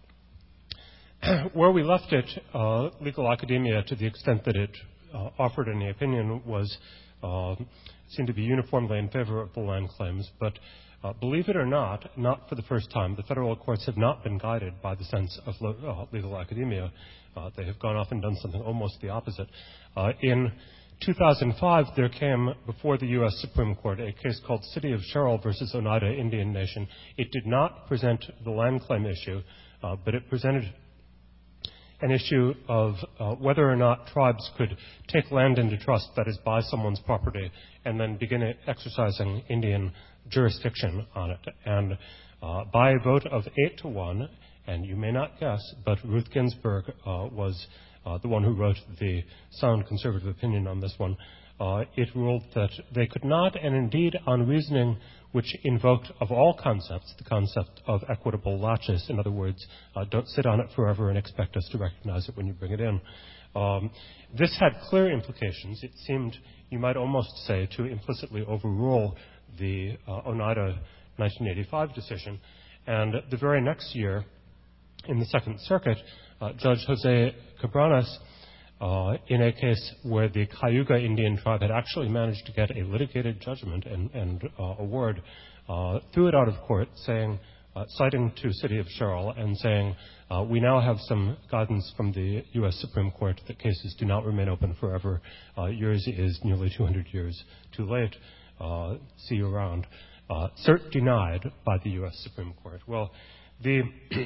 where we left it, legal academia, to the extent that it offered any opinion, was seemed to be uniformly in favor of the land claims. But believe it or not for the first time, the federal courts have not been guided by the sense of legal academia. They have gone off and done something almost the opposite. In 2005, there came before the U.S. Supreme Court a case called City of Sherrill versus Oneida Indian Nation. It did not present the land claim issue, but it presented an issue of whether or not tribes could take land into trust, that is, buy someone's property, and then begin exercising Indian jurisdiction on it. And by a vote of 8-1, and you may not guess, but Ruth Ginsburg was the one who wrote the sound conservative opinion on this one, it ruled that they could not, and indeed on reasoning which invoked of all concepts the concept of equitable laches. In other words, don't sit on it forever and expect us to recognize it when you bring it in. This had clear implications. It seemed, you might almost say, to implicitly overrule the Oneida 1985 decision. And the very next year, in the Second Circuit, Judge Jose Cabranes, in a case where the Cayuga Indian tribe had actually managed to get a litigated judgment and award, threw it out of court, saying, citing to City of Sherrill and saying, we now have some guidance from the U.S. Supreme Court that cases do not remain open forever. Yours is nearly 200 years too late. See you around. Cert denied by the U.S. Supreme Court. Well, the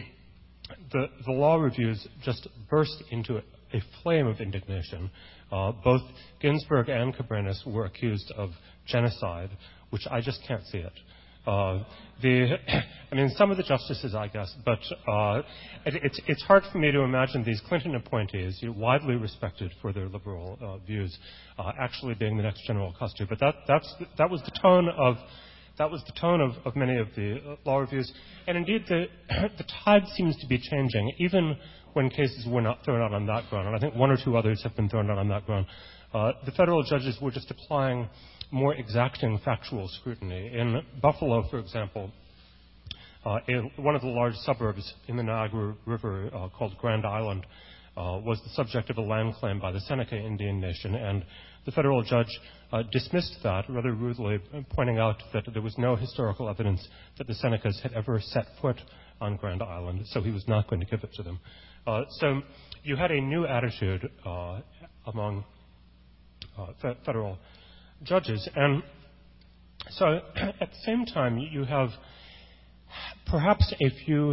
law reviews just burst into a flame of indignation. Both Ginsburg and Cabranes were accused of genocide, which I just can't see it. Some of the justices, I guess, but it's hard for me to imagine these Clinton appointees, widely respected for their liberal views, actually being the next General Custer. But that was the tone of many of the law reviews, and indeed the tide seems to be changing, even when cases were not thrown out on that ground. And I think one or two others have been thrown out on that ground. The federal judges were just applying more exacting factual scrutiny. In Buffalo, for example, one of the large suburbs in the Niagara River called Grand Island was the subject of a land claim by the Seneca Indian Nation, and the federal judge dismissed that rather rudely, pointing out that there was no historical evidence that the Senecas had ever set foot on Grand Island, so he was not going to give it to them. So you had a new attitude among federal judges. And so at the same time, you have perhaps a few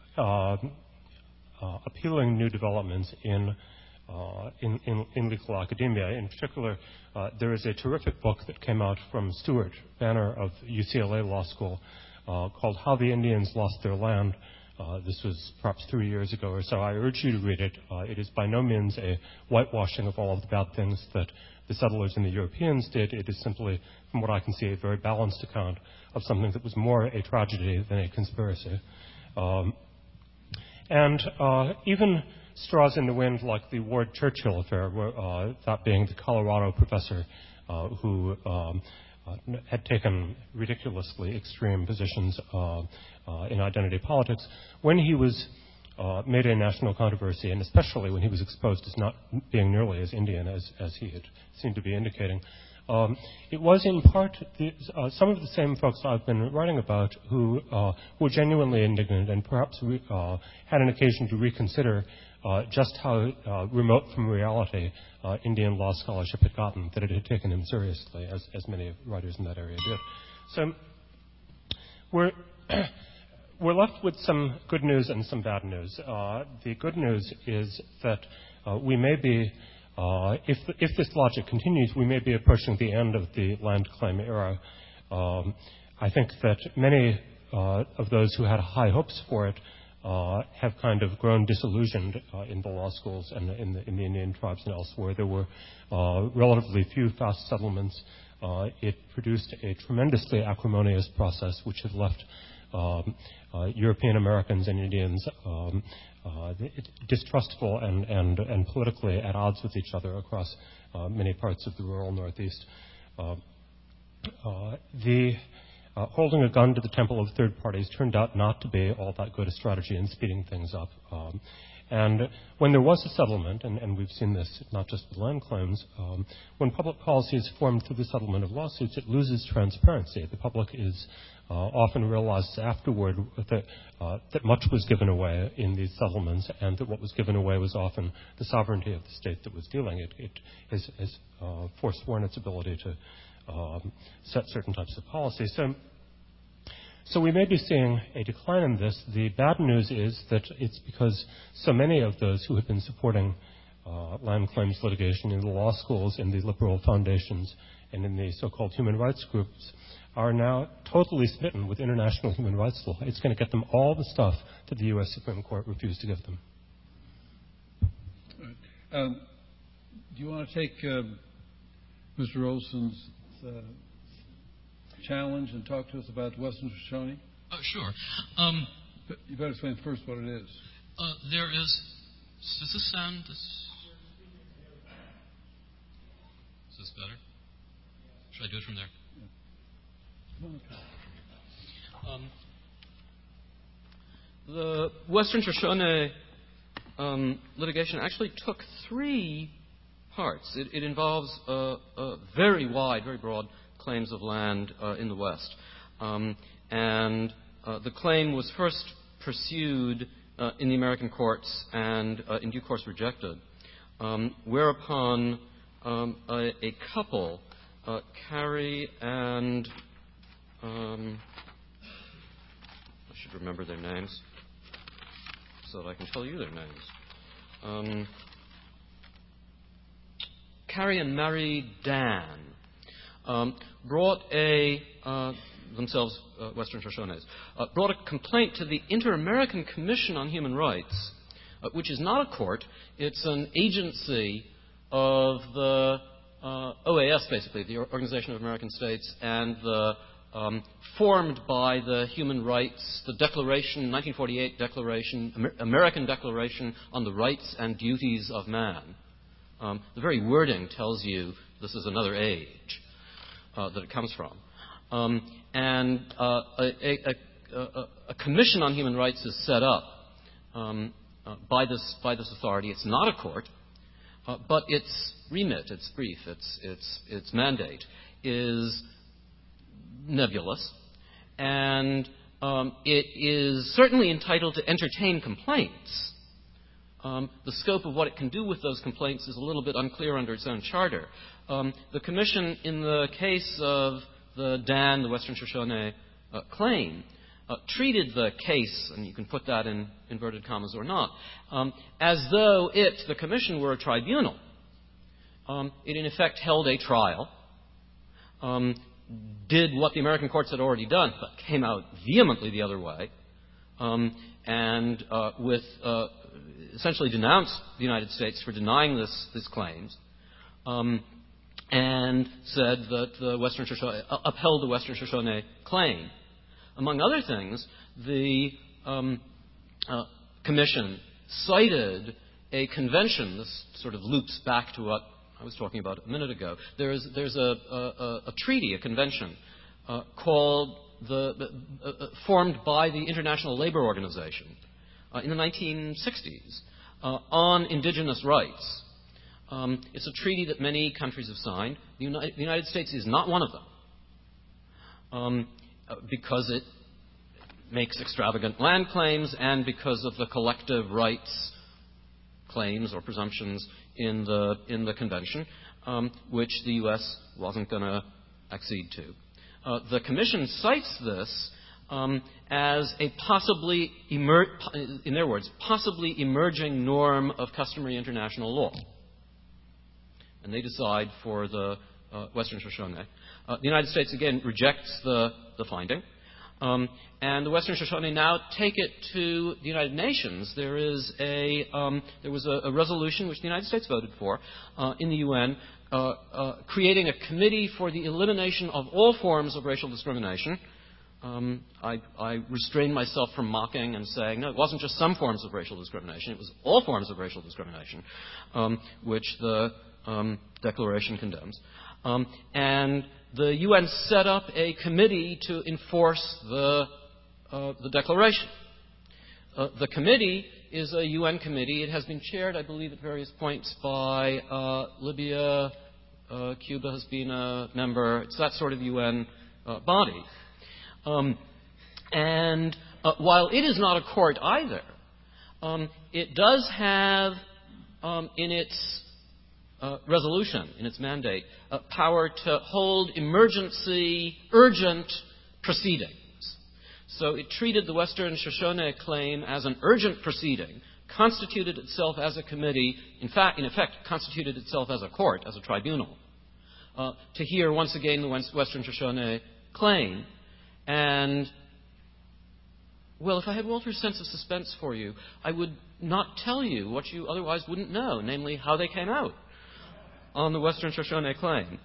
appealing new developments in legal academia. In particular, there is a terrific book that came out from Stuart Banner of UCLA Law School called How the Indians Lost Their Land. This was perhaps 3 years ago or so. I urge you to read it. It is by no means a whitewashing of all of the bad things that the settlers and the Europeans did. It is simply, from what I can see, a very balanced account of something that was more a tragedy than a conspiracy. And even straws in the wind like the Ward Churchill affair, that being the Colorado professor who had taken ridiculously extreme positions in identity politics, when he was made a national controversy, and especially when he was exposed as not being nearly as Indian as he had seemed to be indicating, it was in part some of the same folks I've been writing about who were genuinely indignant and perhaps had an occasion to reconsider just how remote from reality Indian law scholarship had gotten, that it had taken him seriously, as many writers in that area did. So we're left with some good news and some bad news. The good news is that we may be, if this logic continues, we may be approaching the end of the land claim era. I think that many of those who had high hopes for it have kind of grown disillusioned in the law schools and in the Indian tribes and elsewhere. There were relatively few fast settlements. It produced a tremendously acrimonious process which had left European Americans and Indians distrustful and politically at odds with each other across many parts of the rural Northeast. Holding a gun to the temple of third parties turned out not to be all that good a strategy in speeding things up. And when there was a settlement, and we've seen this not just with land claims, when public policy is formed through the settlement of lawsuits, it loses transparency. The public is often realizes afterward that much was given away in these settlements, and that what was given away was often the sovereignty of the state that was dealing. It has forsworn its ability to set certain types of policy. So we may be seeing a decline in this. The bad news is that it's because so many of those who have been supporting land claims litigation in the law schools, in the liberal foundations, and in the so-called human rights groups are now totally smitten with international human rights law. It's going to get them all the stuff that the U.S. Supreme Court refused to give them. All right. Do you want to take Mr. Olson's challenge and talk to us about Western Shoshone? Sure. You better explain first what it is. There is. Does this sound? Is this better? Should I do it from there? The Western Shoshone litigation actually took 3 parts. It involves very wide, very broad claims of land in the West. And the claim was first pursued in the American courts and in due course rejected, whereupon a couple, Carrie and I should remember their names so that I can tell you their names. Carrie and Mary Dan brought a themselves Western Shoshones, brought a complaint to the Inter-American Commission on Human Rights, which is not a court. It's an agency of the OAS, basically, the Organization of American States, and formed by the human rights, the Declaration, 1948 Declaration, American Declaration on the Rights and Duties of Man. The very wording tells you this is another age that it comes from. And a commission on human rights is set up by this authority. It's not a court, but its remit, its brief, its mandate is nebulous, and it is certainly entitled to entertain complaints. The scope of what it can do with those complaints is a little bit unclear under its own charter. The Commission, in the case of the Dan, the Western Shoshone claim, treated the case, and you can put that in inverted commas or not, as though it, the Commission, were a tribunal. It, in effect, held a trial, did what the American courts had already done, but came out vehemently the other way, and essentially denounced the United States for denying these claims, and said that the Western Shoshone upheld the Western Shoshone claim. Among other things, the Commission cited a convention. This sort of loops back to what I was talking about a minute ago. There's a treaty, a convention, called formed by the International Labor Organization in the 1960s on indigenous rights. It's a treaty that many countries have signed. The United States is not one of them because it makes extravagant land claims and because of the collective rights claims or presumptions in the convention, which the U.S. wasn't going to accede to. The Commission cites this as a possibly, in their words, possibly emerging norm of customary international law. And they decide for the Western Shoshone. The United States, again, rejects the finding. And the Western Shoshone now take it to the United Nations. There was a resolution which the United States voted for in the UN, creating a committee for the elimination of all forms of racial discrimination. I restrained myself from mocking and saying, no, it wasn't just some forms of racial discrimination. It was all forms of racial discrimination, which the Declaration condemns. And the UN set up a committee to enforce the Declaration. The committee is a UN committee. It has been chaired, I believe, at various points by Libya. Cuba has been a member. It's that sort of UN body. And while it is not a court either, it does have in its resolution, in its mandate, power to hold emergency, urgent proceedings. So it treated the Western Shoshone claim as an urgent proceeding, constituted itself as a committee, in effect, constituted itself as a court, as a tribunal, to hear once again the Western Shoshone claim. And, well, if I had Walter's sense of suspense for you, I would not tell you what you otherwise wouldn't know, namely how they came out on the Western Shoshone claim.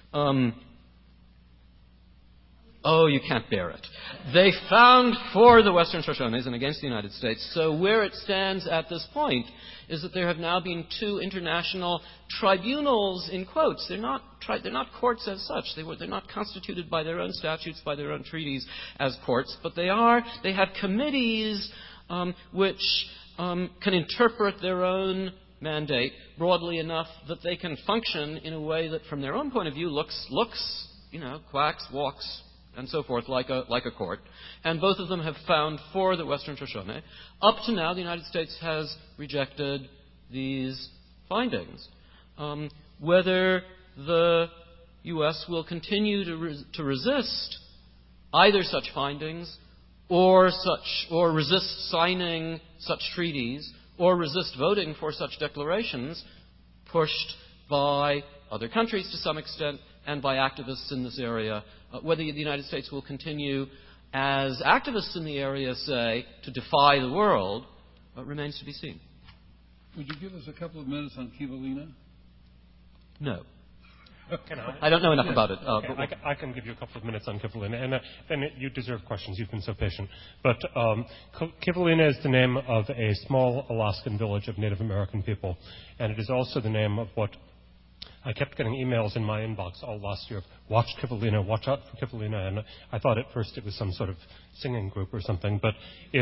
Oh, you can't bear it. They found for the Western Shoshones and against the United States. So where it stands at this point is that there have now been two international tribunals, in quotes. They're not courts as such. They're not constituted by their own statutes, by their own treaties as courts, but they have committees which can interpret their own mandate broadly enough that they can function in a way that, from their own point of view, looks, quacks, walks, and so forth, like a court. And both of them have found for the Western Shoshone. Up to now, the United States has rejected these findings. Whether the U.S. will continue to resist either such findings or resist signing such treaties or resist voting for such declarations pushed by other countries to some extent and by activists in this area Whether the United States will continue, as activists in the area say, to defy the world remains to be seen. Would you give us a couple of minutes on Kivalina? No. Can I? I don't know enough about it. I can give you a couple of minutes on Kivalina, and then you deserve questions. You've been so patient. But Kivalina is the name of a small Alaskan village of Native American people, and it is also the name of what I kept getting emails in my inbox all last year of watch Kivalina, watch out for Kivalina, and I thought at first it was some sort of singing group or something, but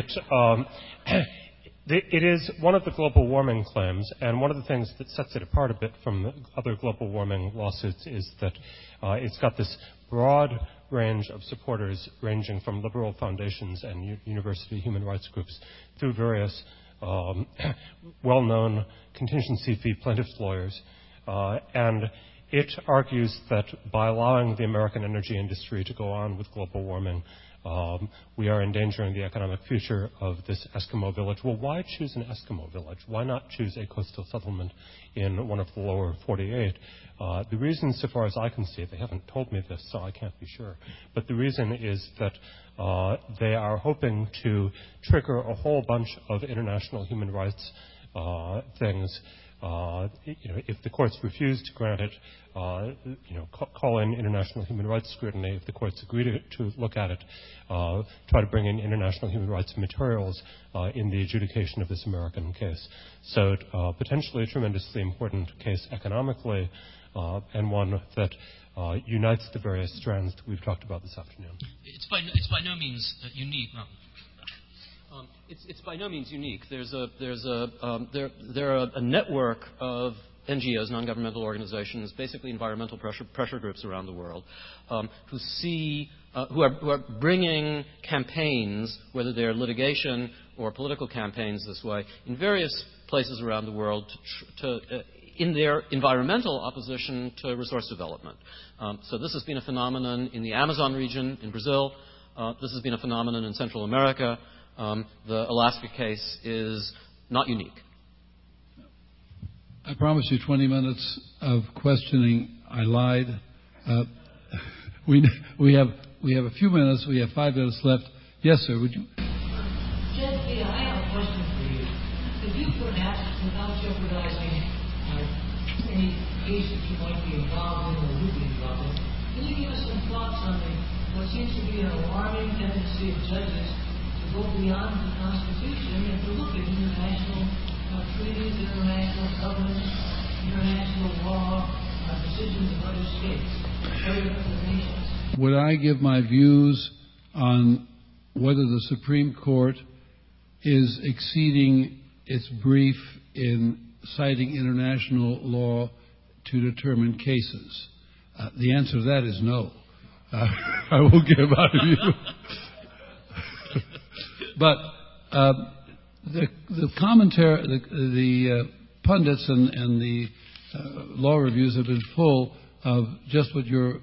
it is one of the global warming claims, and one of the things that sets it apart a bit from other global warming lawsuits is that it's got this broad range of supporters ranging from liberal foundations and university human rights groups through various well-known contingency fee plaintiffs' lawyers. And it argues that by allowing the American energy industry to go on with global warming, we are endangering the economic future of this Eskimo village. Well, why choose an Eskimo village? Why not choose a coastal settlement in one of the lower 48? The reason, so far as I can see, they haven't told me this, so I can't be sure, but the reason is that they are hoping to trigger a whole bunch of international human rights things. If the courts refuse to grant it, call in international human rights scrutiny. If the courts agree to look at it, try to bring in international human rights materials in the adjudication of this American case. So potentially a tremendously important case economically, and one that unites the various strands that we've talked about this afternoon. It's by no means unique. No. It's by no means unique. There are a network of NGOs, non-governmental organizations, basically environmental pressure groups around the world, who are bringing campaigns, whether they're litigation or political campaigns this way, in various places around the world in their environmental opposition to resource development. So this has been a phenomenon in the Amazon region in Brazil. This has been a phenomenon in Central America. The Alaska case is not unique. I promised you 20 minutes of questioning. I lied. We have a few minutes. We have 5 minutes left. Yes, sir. Would you? Judge B, I have a question for you. Could you perhaps, without jeopardizing any case that you might be involved in or would be involved in, can you give us some thoughts on what seems to be an alarming tendency of judges to go beyond the Constitution and to look at international treaties, international covenants, international law, decisions of other states, other nations? Would I give my views on whether the Supreme Court is exceeding its brief in citing international law to determine cases? The answer to that is no. I will give my view. But the commentary, the pundits and the law reviews have been full of just what you're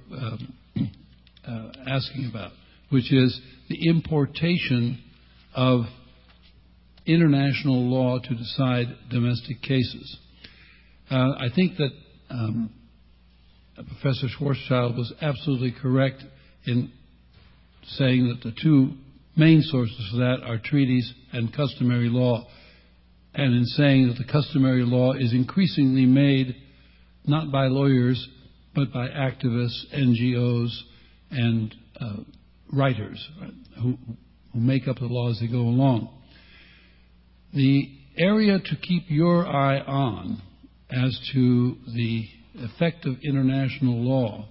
asking about, which is the importation of international law to decide domestic cases. I think that Professor Schwarzschild was absolutely correct in saying that the two main sources for that are treaties and customary law, and in saying that the customary law is increasingly made not by lawyers but by activists, NGOs, and writers who make up the law as they go along. The area to keep your eye on as to the effect of international law,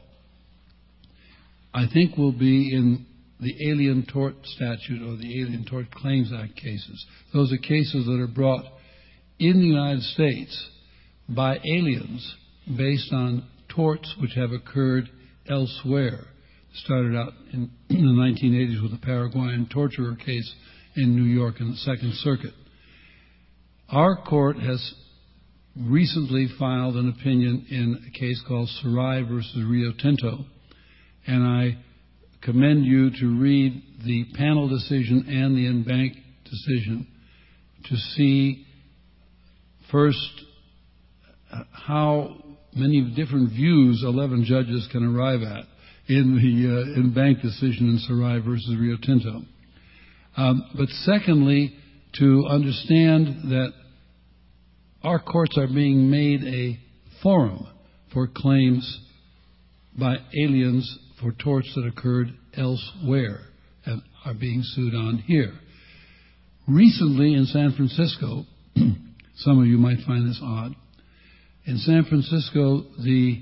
I think, will be in the Alien Tort Statute or the Alien Tort Claims Act cases. Those are cases that are brought in the United States by aliens based on torts which have occurred elsewhere. Started out in the 1980s with the Paraguayan torturer case in New York in the Second Circuit. Our court has recently filed an opinion in a case called Sarai versus Rio Tinto, and I commend you to read the panel decision and the en banc decision to see first how many different views 11 judges can arrive at, in the in-bank decision in Sarai versus Rio Tinto. But secondly, to understand that our courts are being made a forum for claims by aliens for torts that occurred elsewhere and are being sued on here. Recently in San Francisco, some of you might find this odd, in San Francisco, the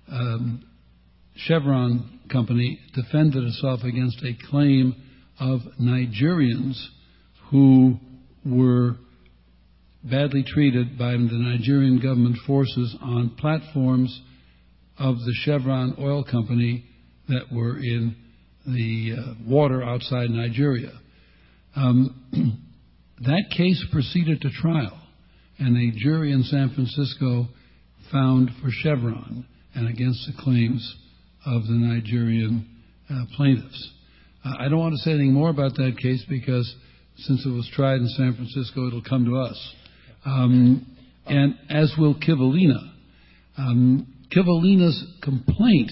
Chevron company defended itself against a claim of Nigerians who were badly treated by the Nigerian government forces on platforms of the Chevron oil company that were in the water outside Nigeria. That case proceeded to trial, and a jury in San Francisco found for Chevron and against the claims of the Nigerian plaintiffs. I don't want to say anything more about that case because since it was tried in San Francisco, it'll come to us. And as will Kivalina. Kivalina's complaint,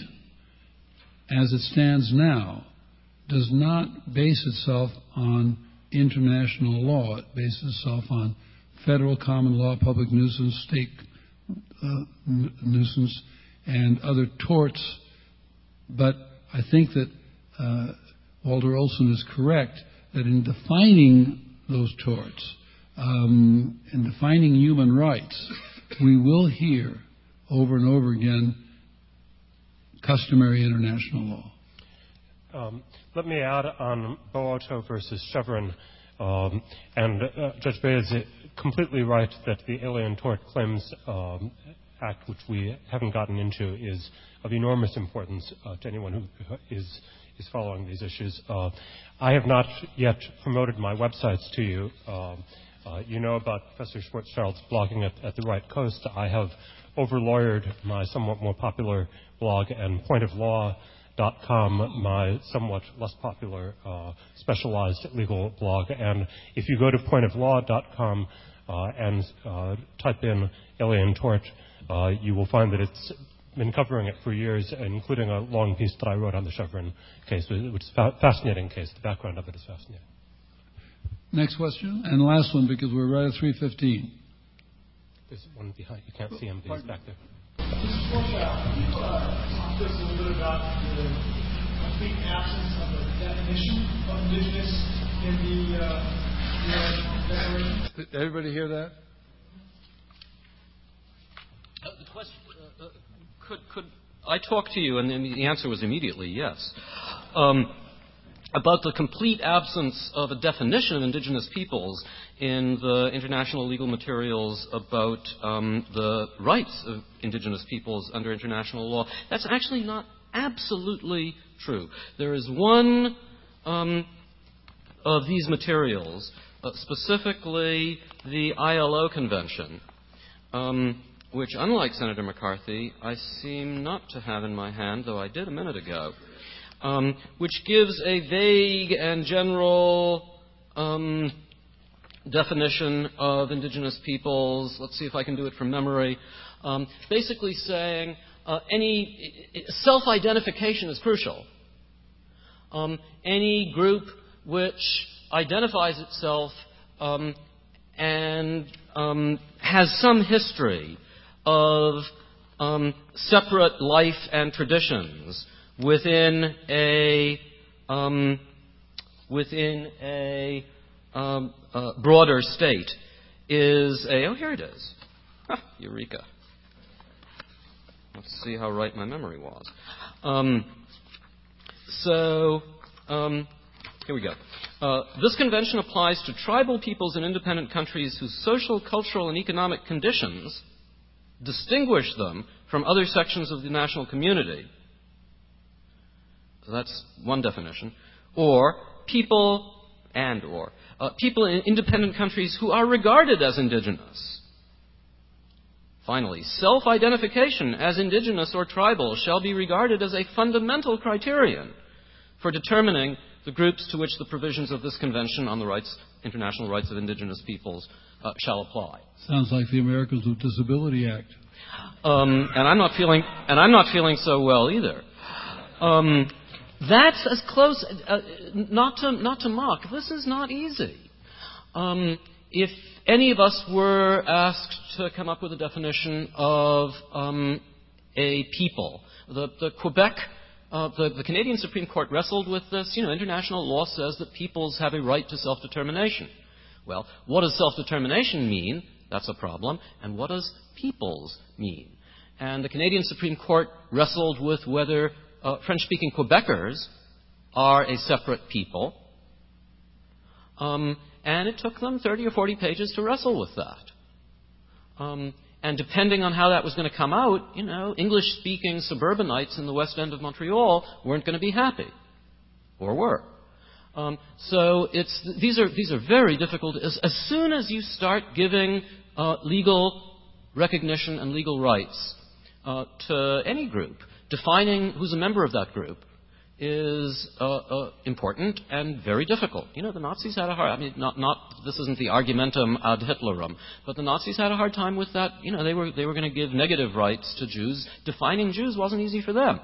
as it stands now, does not base itself on international law. It bases itself on federal common law, public nuisance, state nuisance, and other torts. But I think that Walter Olson is correct that in defining those torts, in defining human rights, we will hear over and over again customary international law. Let me add on Boauto versus Chevron, and Judge Bey is completely right that the Alien Tort Claims Act, which we haven't gotten into, is of enormous importance to anyone who is following these issues. I have not yet promoted my websites to you. You know about Professor Schwarzschild's blogging at the Right Coast. I have over-lawyered my somewhat more popular blog, and pointoflaw.com, my somewhat less popular specialized legal blog. And if you go to pointoflaw.com and type in alien tort, you will find that it's been covering it for years, including a long piece that I wrote on the Chevron case, which is a fascinating case. The background of it is fascinating. Next question, and the last one because we're right at 3:15. There's one behind. You can't see him, but he's back there. Mr. Schwarzschild, can you talk to us a little bit about the complete absence of a definition of indigenous in the Declaration? Did everybody hear that? The question, could I talk to you? And the answer was immediately yes. About the complete absence of a definition of indigenous peoples in the international legal materials about the rights of indigenous peoples under international law. That's actually not absolutely true. There is one of these materials, specifically the ILO Convention, which, unlike Senator McCarthy, I seem not to have in my hand, though I did a minute ago, which gives a vague and general definition of indigenous peoples. Let's see if I can do it from memory. Basically saying any self-identification is crucial. Any group which identifies itself and has some history of separate life and traditions within a broader state is a... Oh, here it is. Eureka. Let's see how right my memory was. Here we go. This convention applies to tribal peoples in independent countries whose social, cultural, and economic conditions distinguish them from other sections of the national community. That's one definition. Or people in independent countries who are regarded as indigenous. Finally, self-identification as indigenous or tribal shall be regarded as a fundamental criterion for determining the groups to which the provisions of this Convention on the International Rights of Indigenous Peoples shall apply. Sounds like the Americans with Disability Act. And I'm not feeling so well either. That's as close, not to mock. This is not easy. If any of us were asked to come up with a definition of a people, the Quebec, the Canadian Supreme Court wrestled with this. International law says that peoples have a right to self-determination. Well, what does self-determination mean? That's a problem. And what does peoples mean? And the Canadian Supreme Court wrestled with whether French-speaking Quebecers are a separate people. And it took them 30 or 40 pages to wrestle with that. And depending on how that was going to come out, English-speaking suburbanites in the West End of Montreal weren't going to be happy, or were. So these are very difficult. As soon as you start giving legal recognition and legal rights to any group, defining who's a member of that group is important and very difficult. The Nazis had a hard. This isn't the argumentum ad Hitlerum, but the Nazis had a hard time with that. They were going to give negative rights to Jews. Defining Jews wasn't easy for them.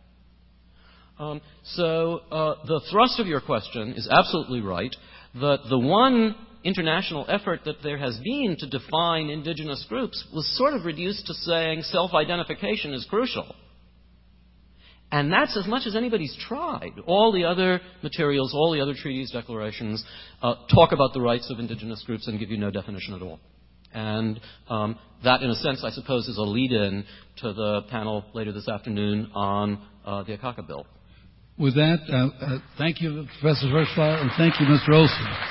So the thrust of your question is absolutely right. That the one international effort that there has been to define indigenous groups was sort of reduced to saying self-identification is crucial. And that's as much as anybody's tried. All the other materials, all the other treaties, declarations, talk about the rights of indigenous groups and give you no definition at all. And that, in a sense, I suppose, is a lead-in to the panel later this afternoon on the Akaka Bill. With that, thank you, Professor Hirschfeld, and thank you, Mr. Olson.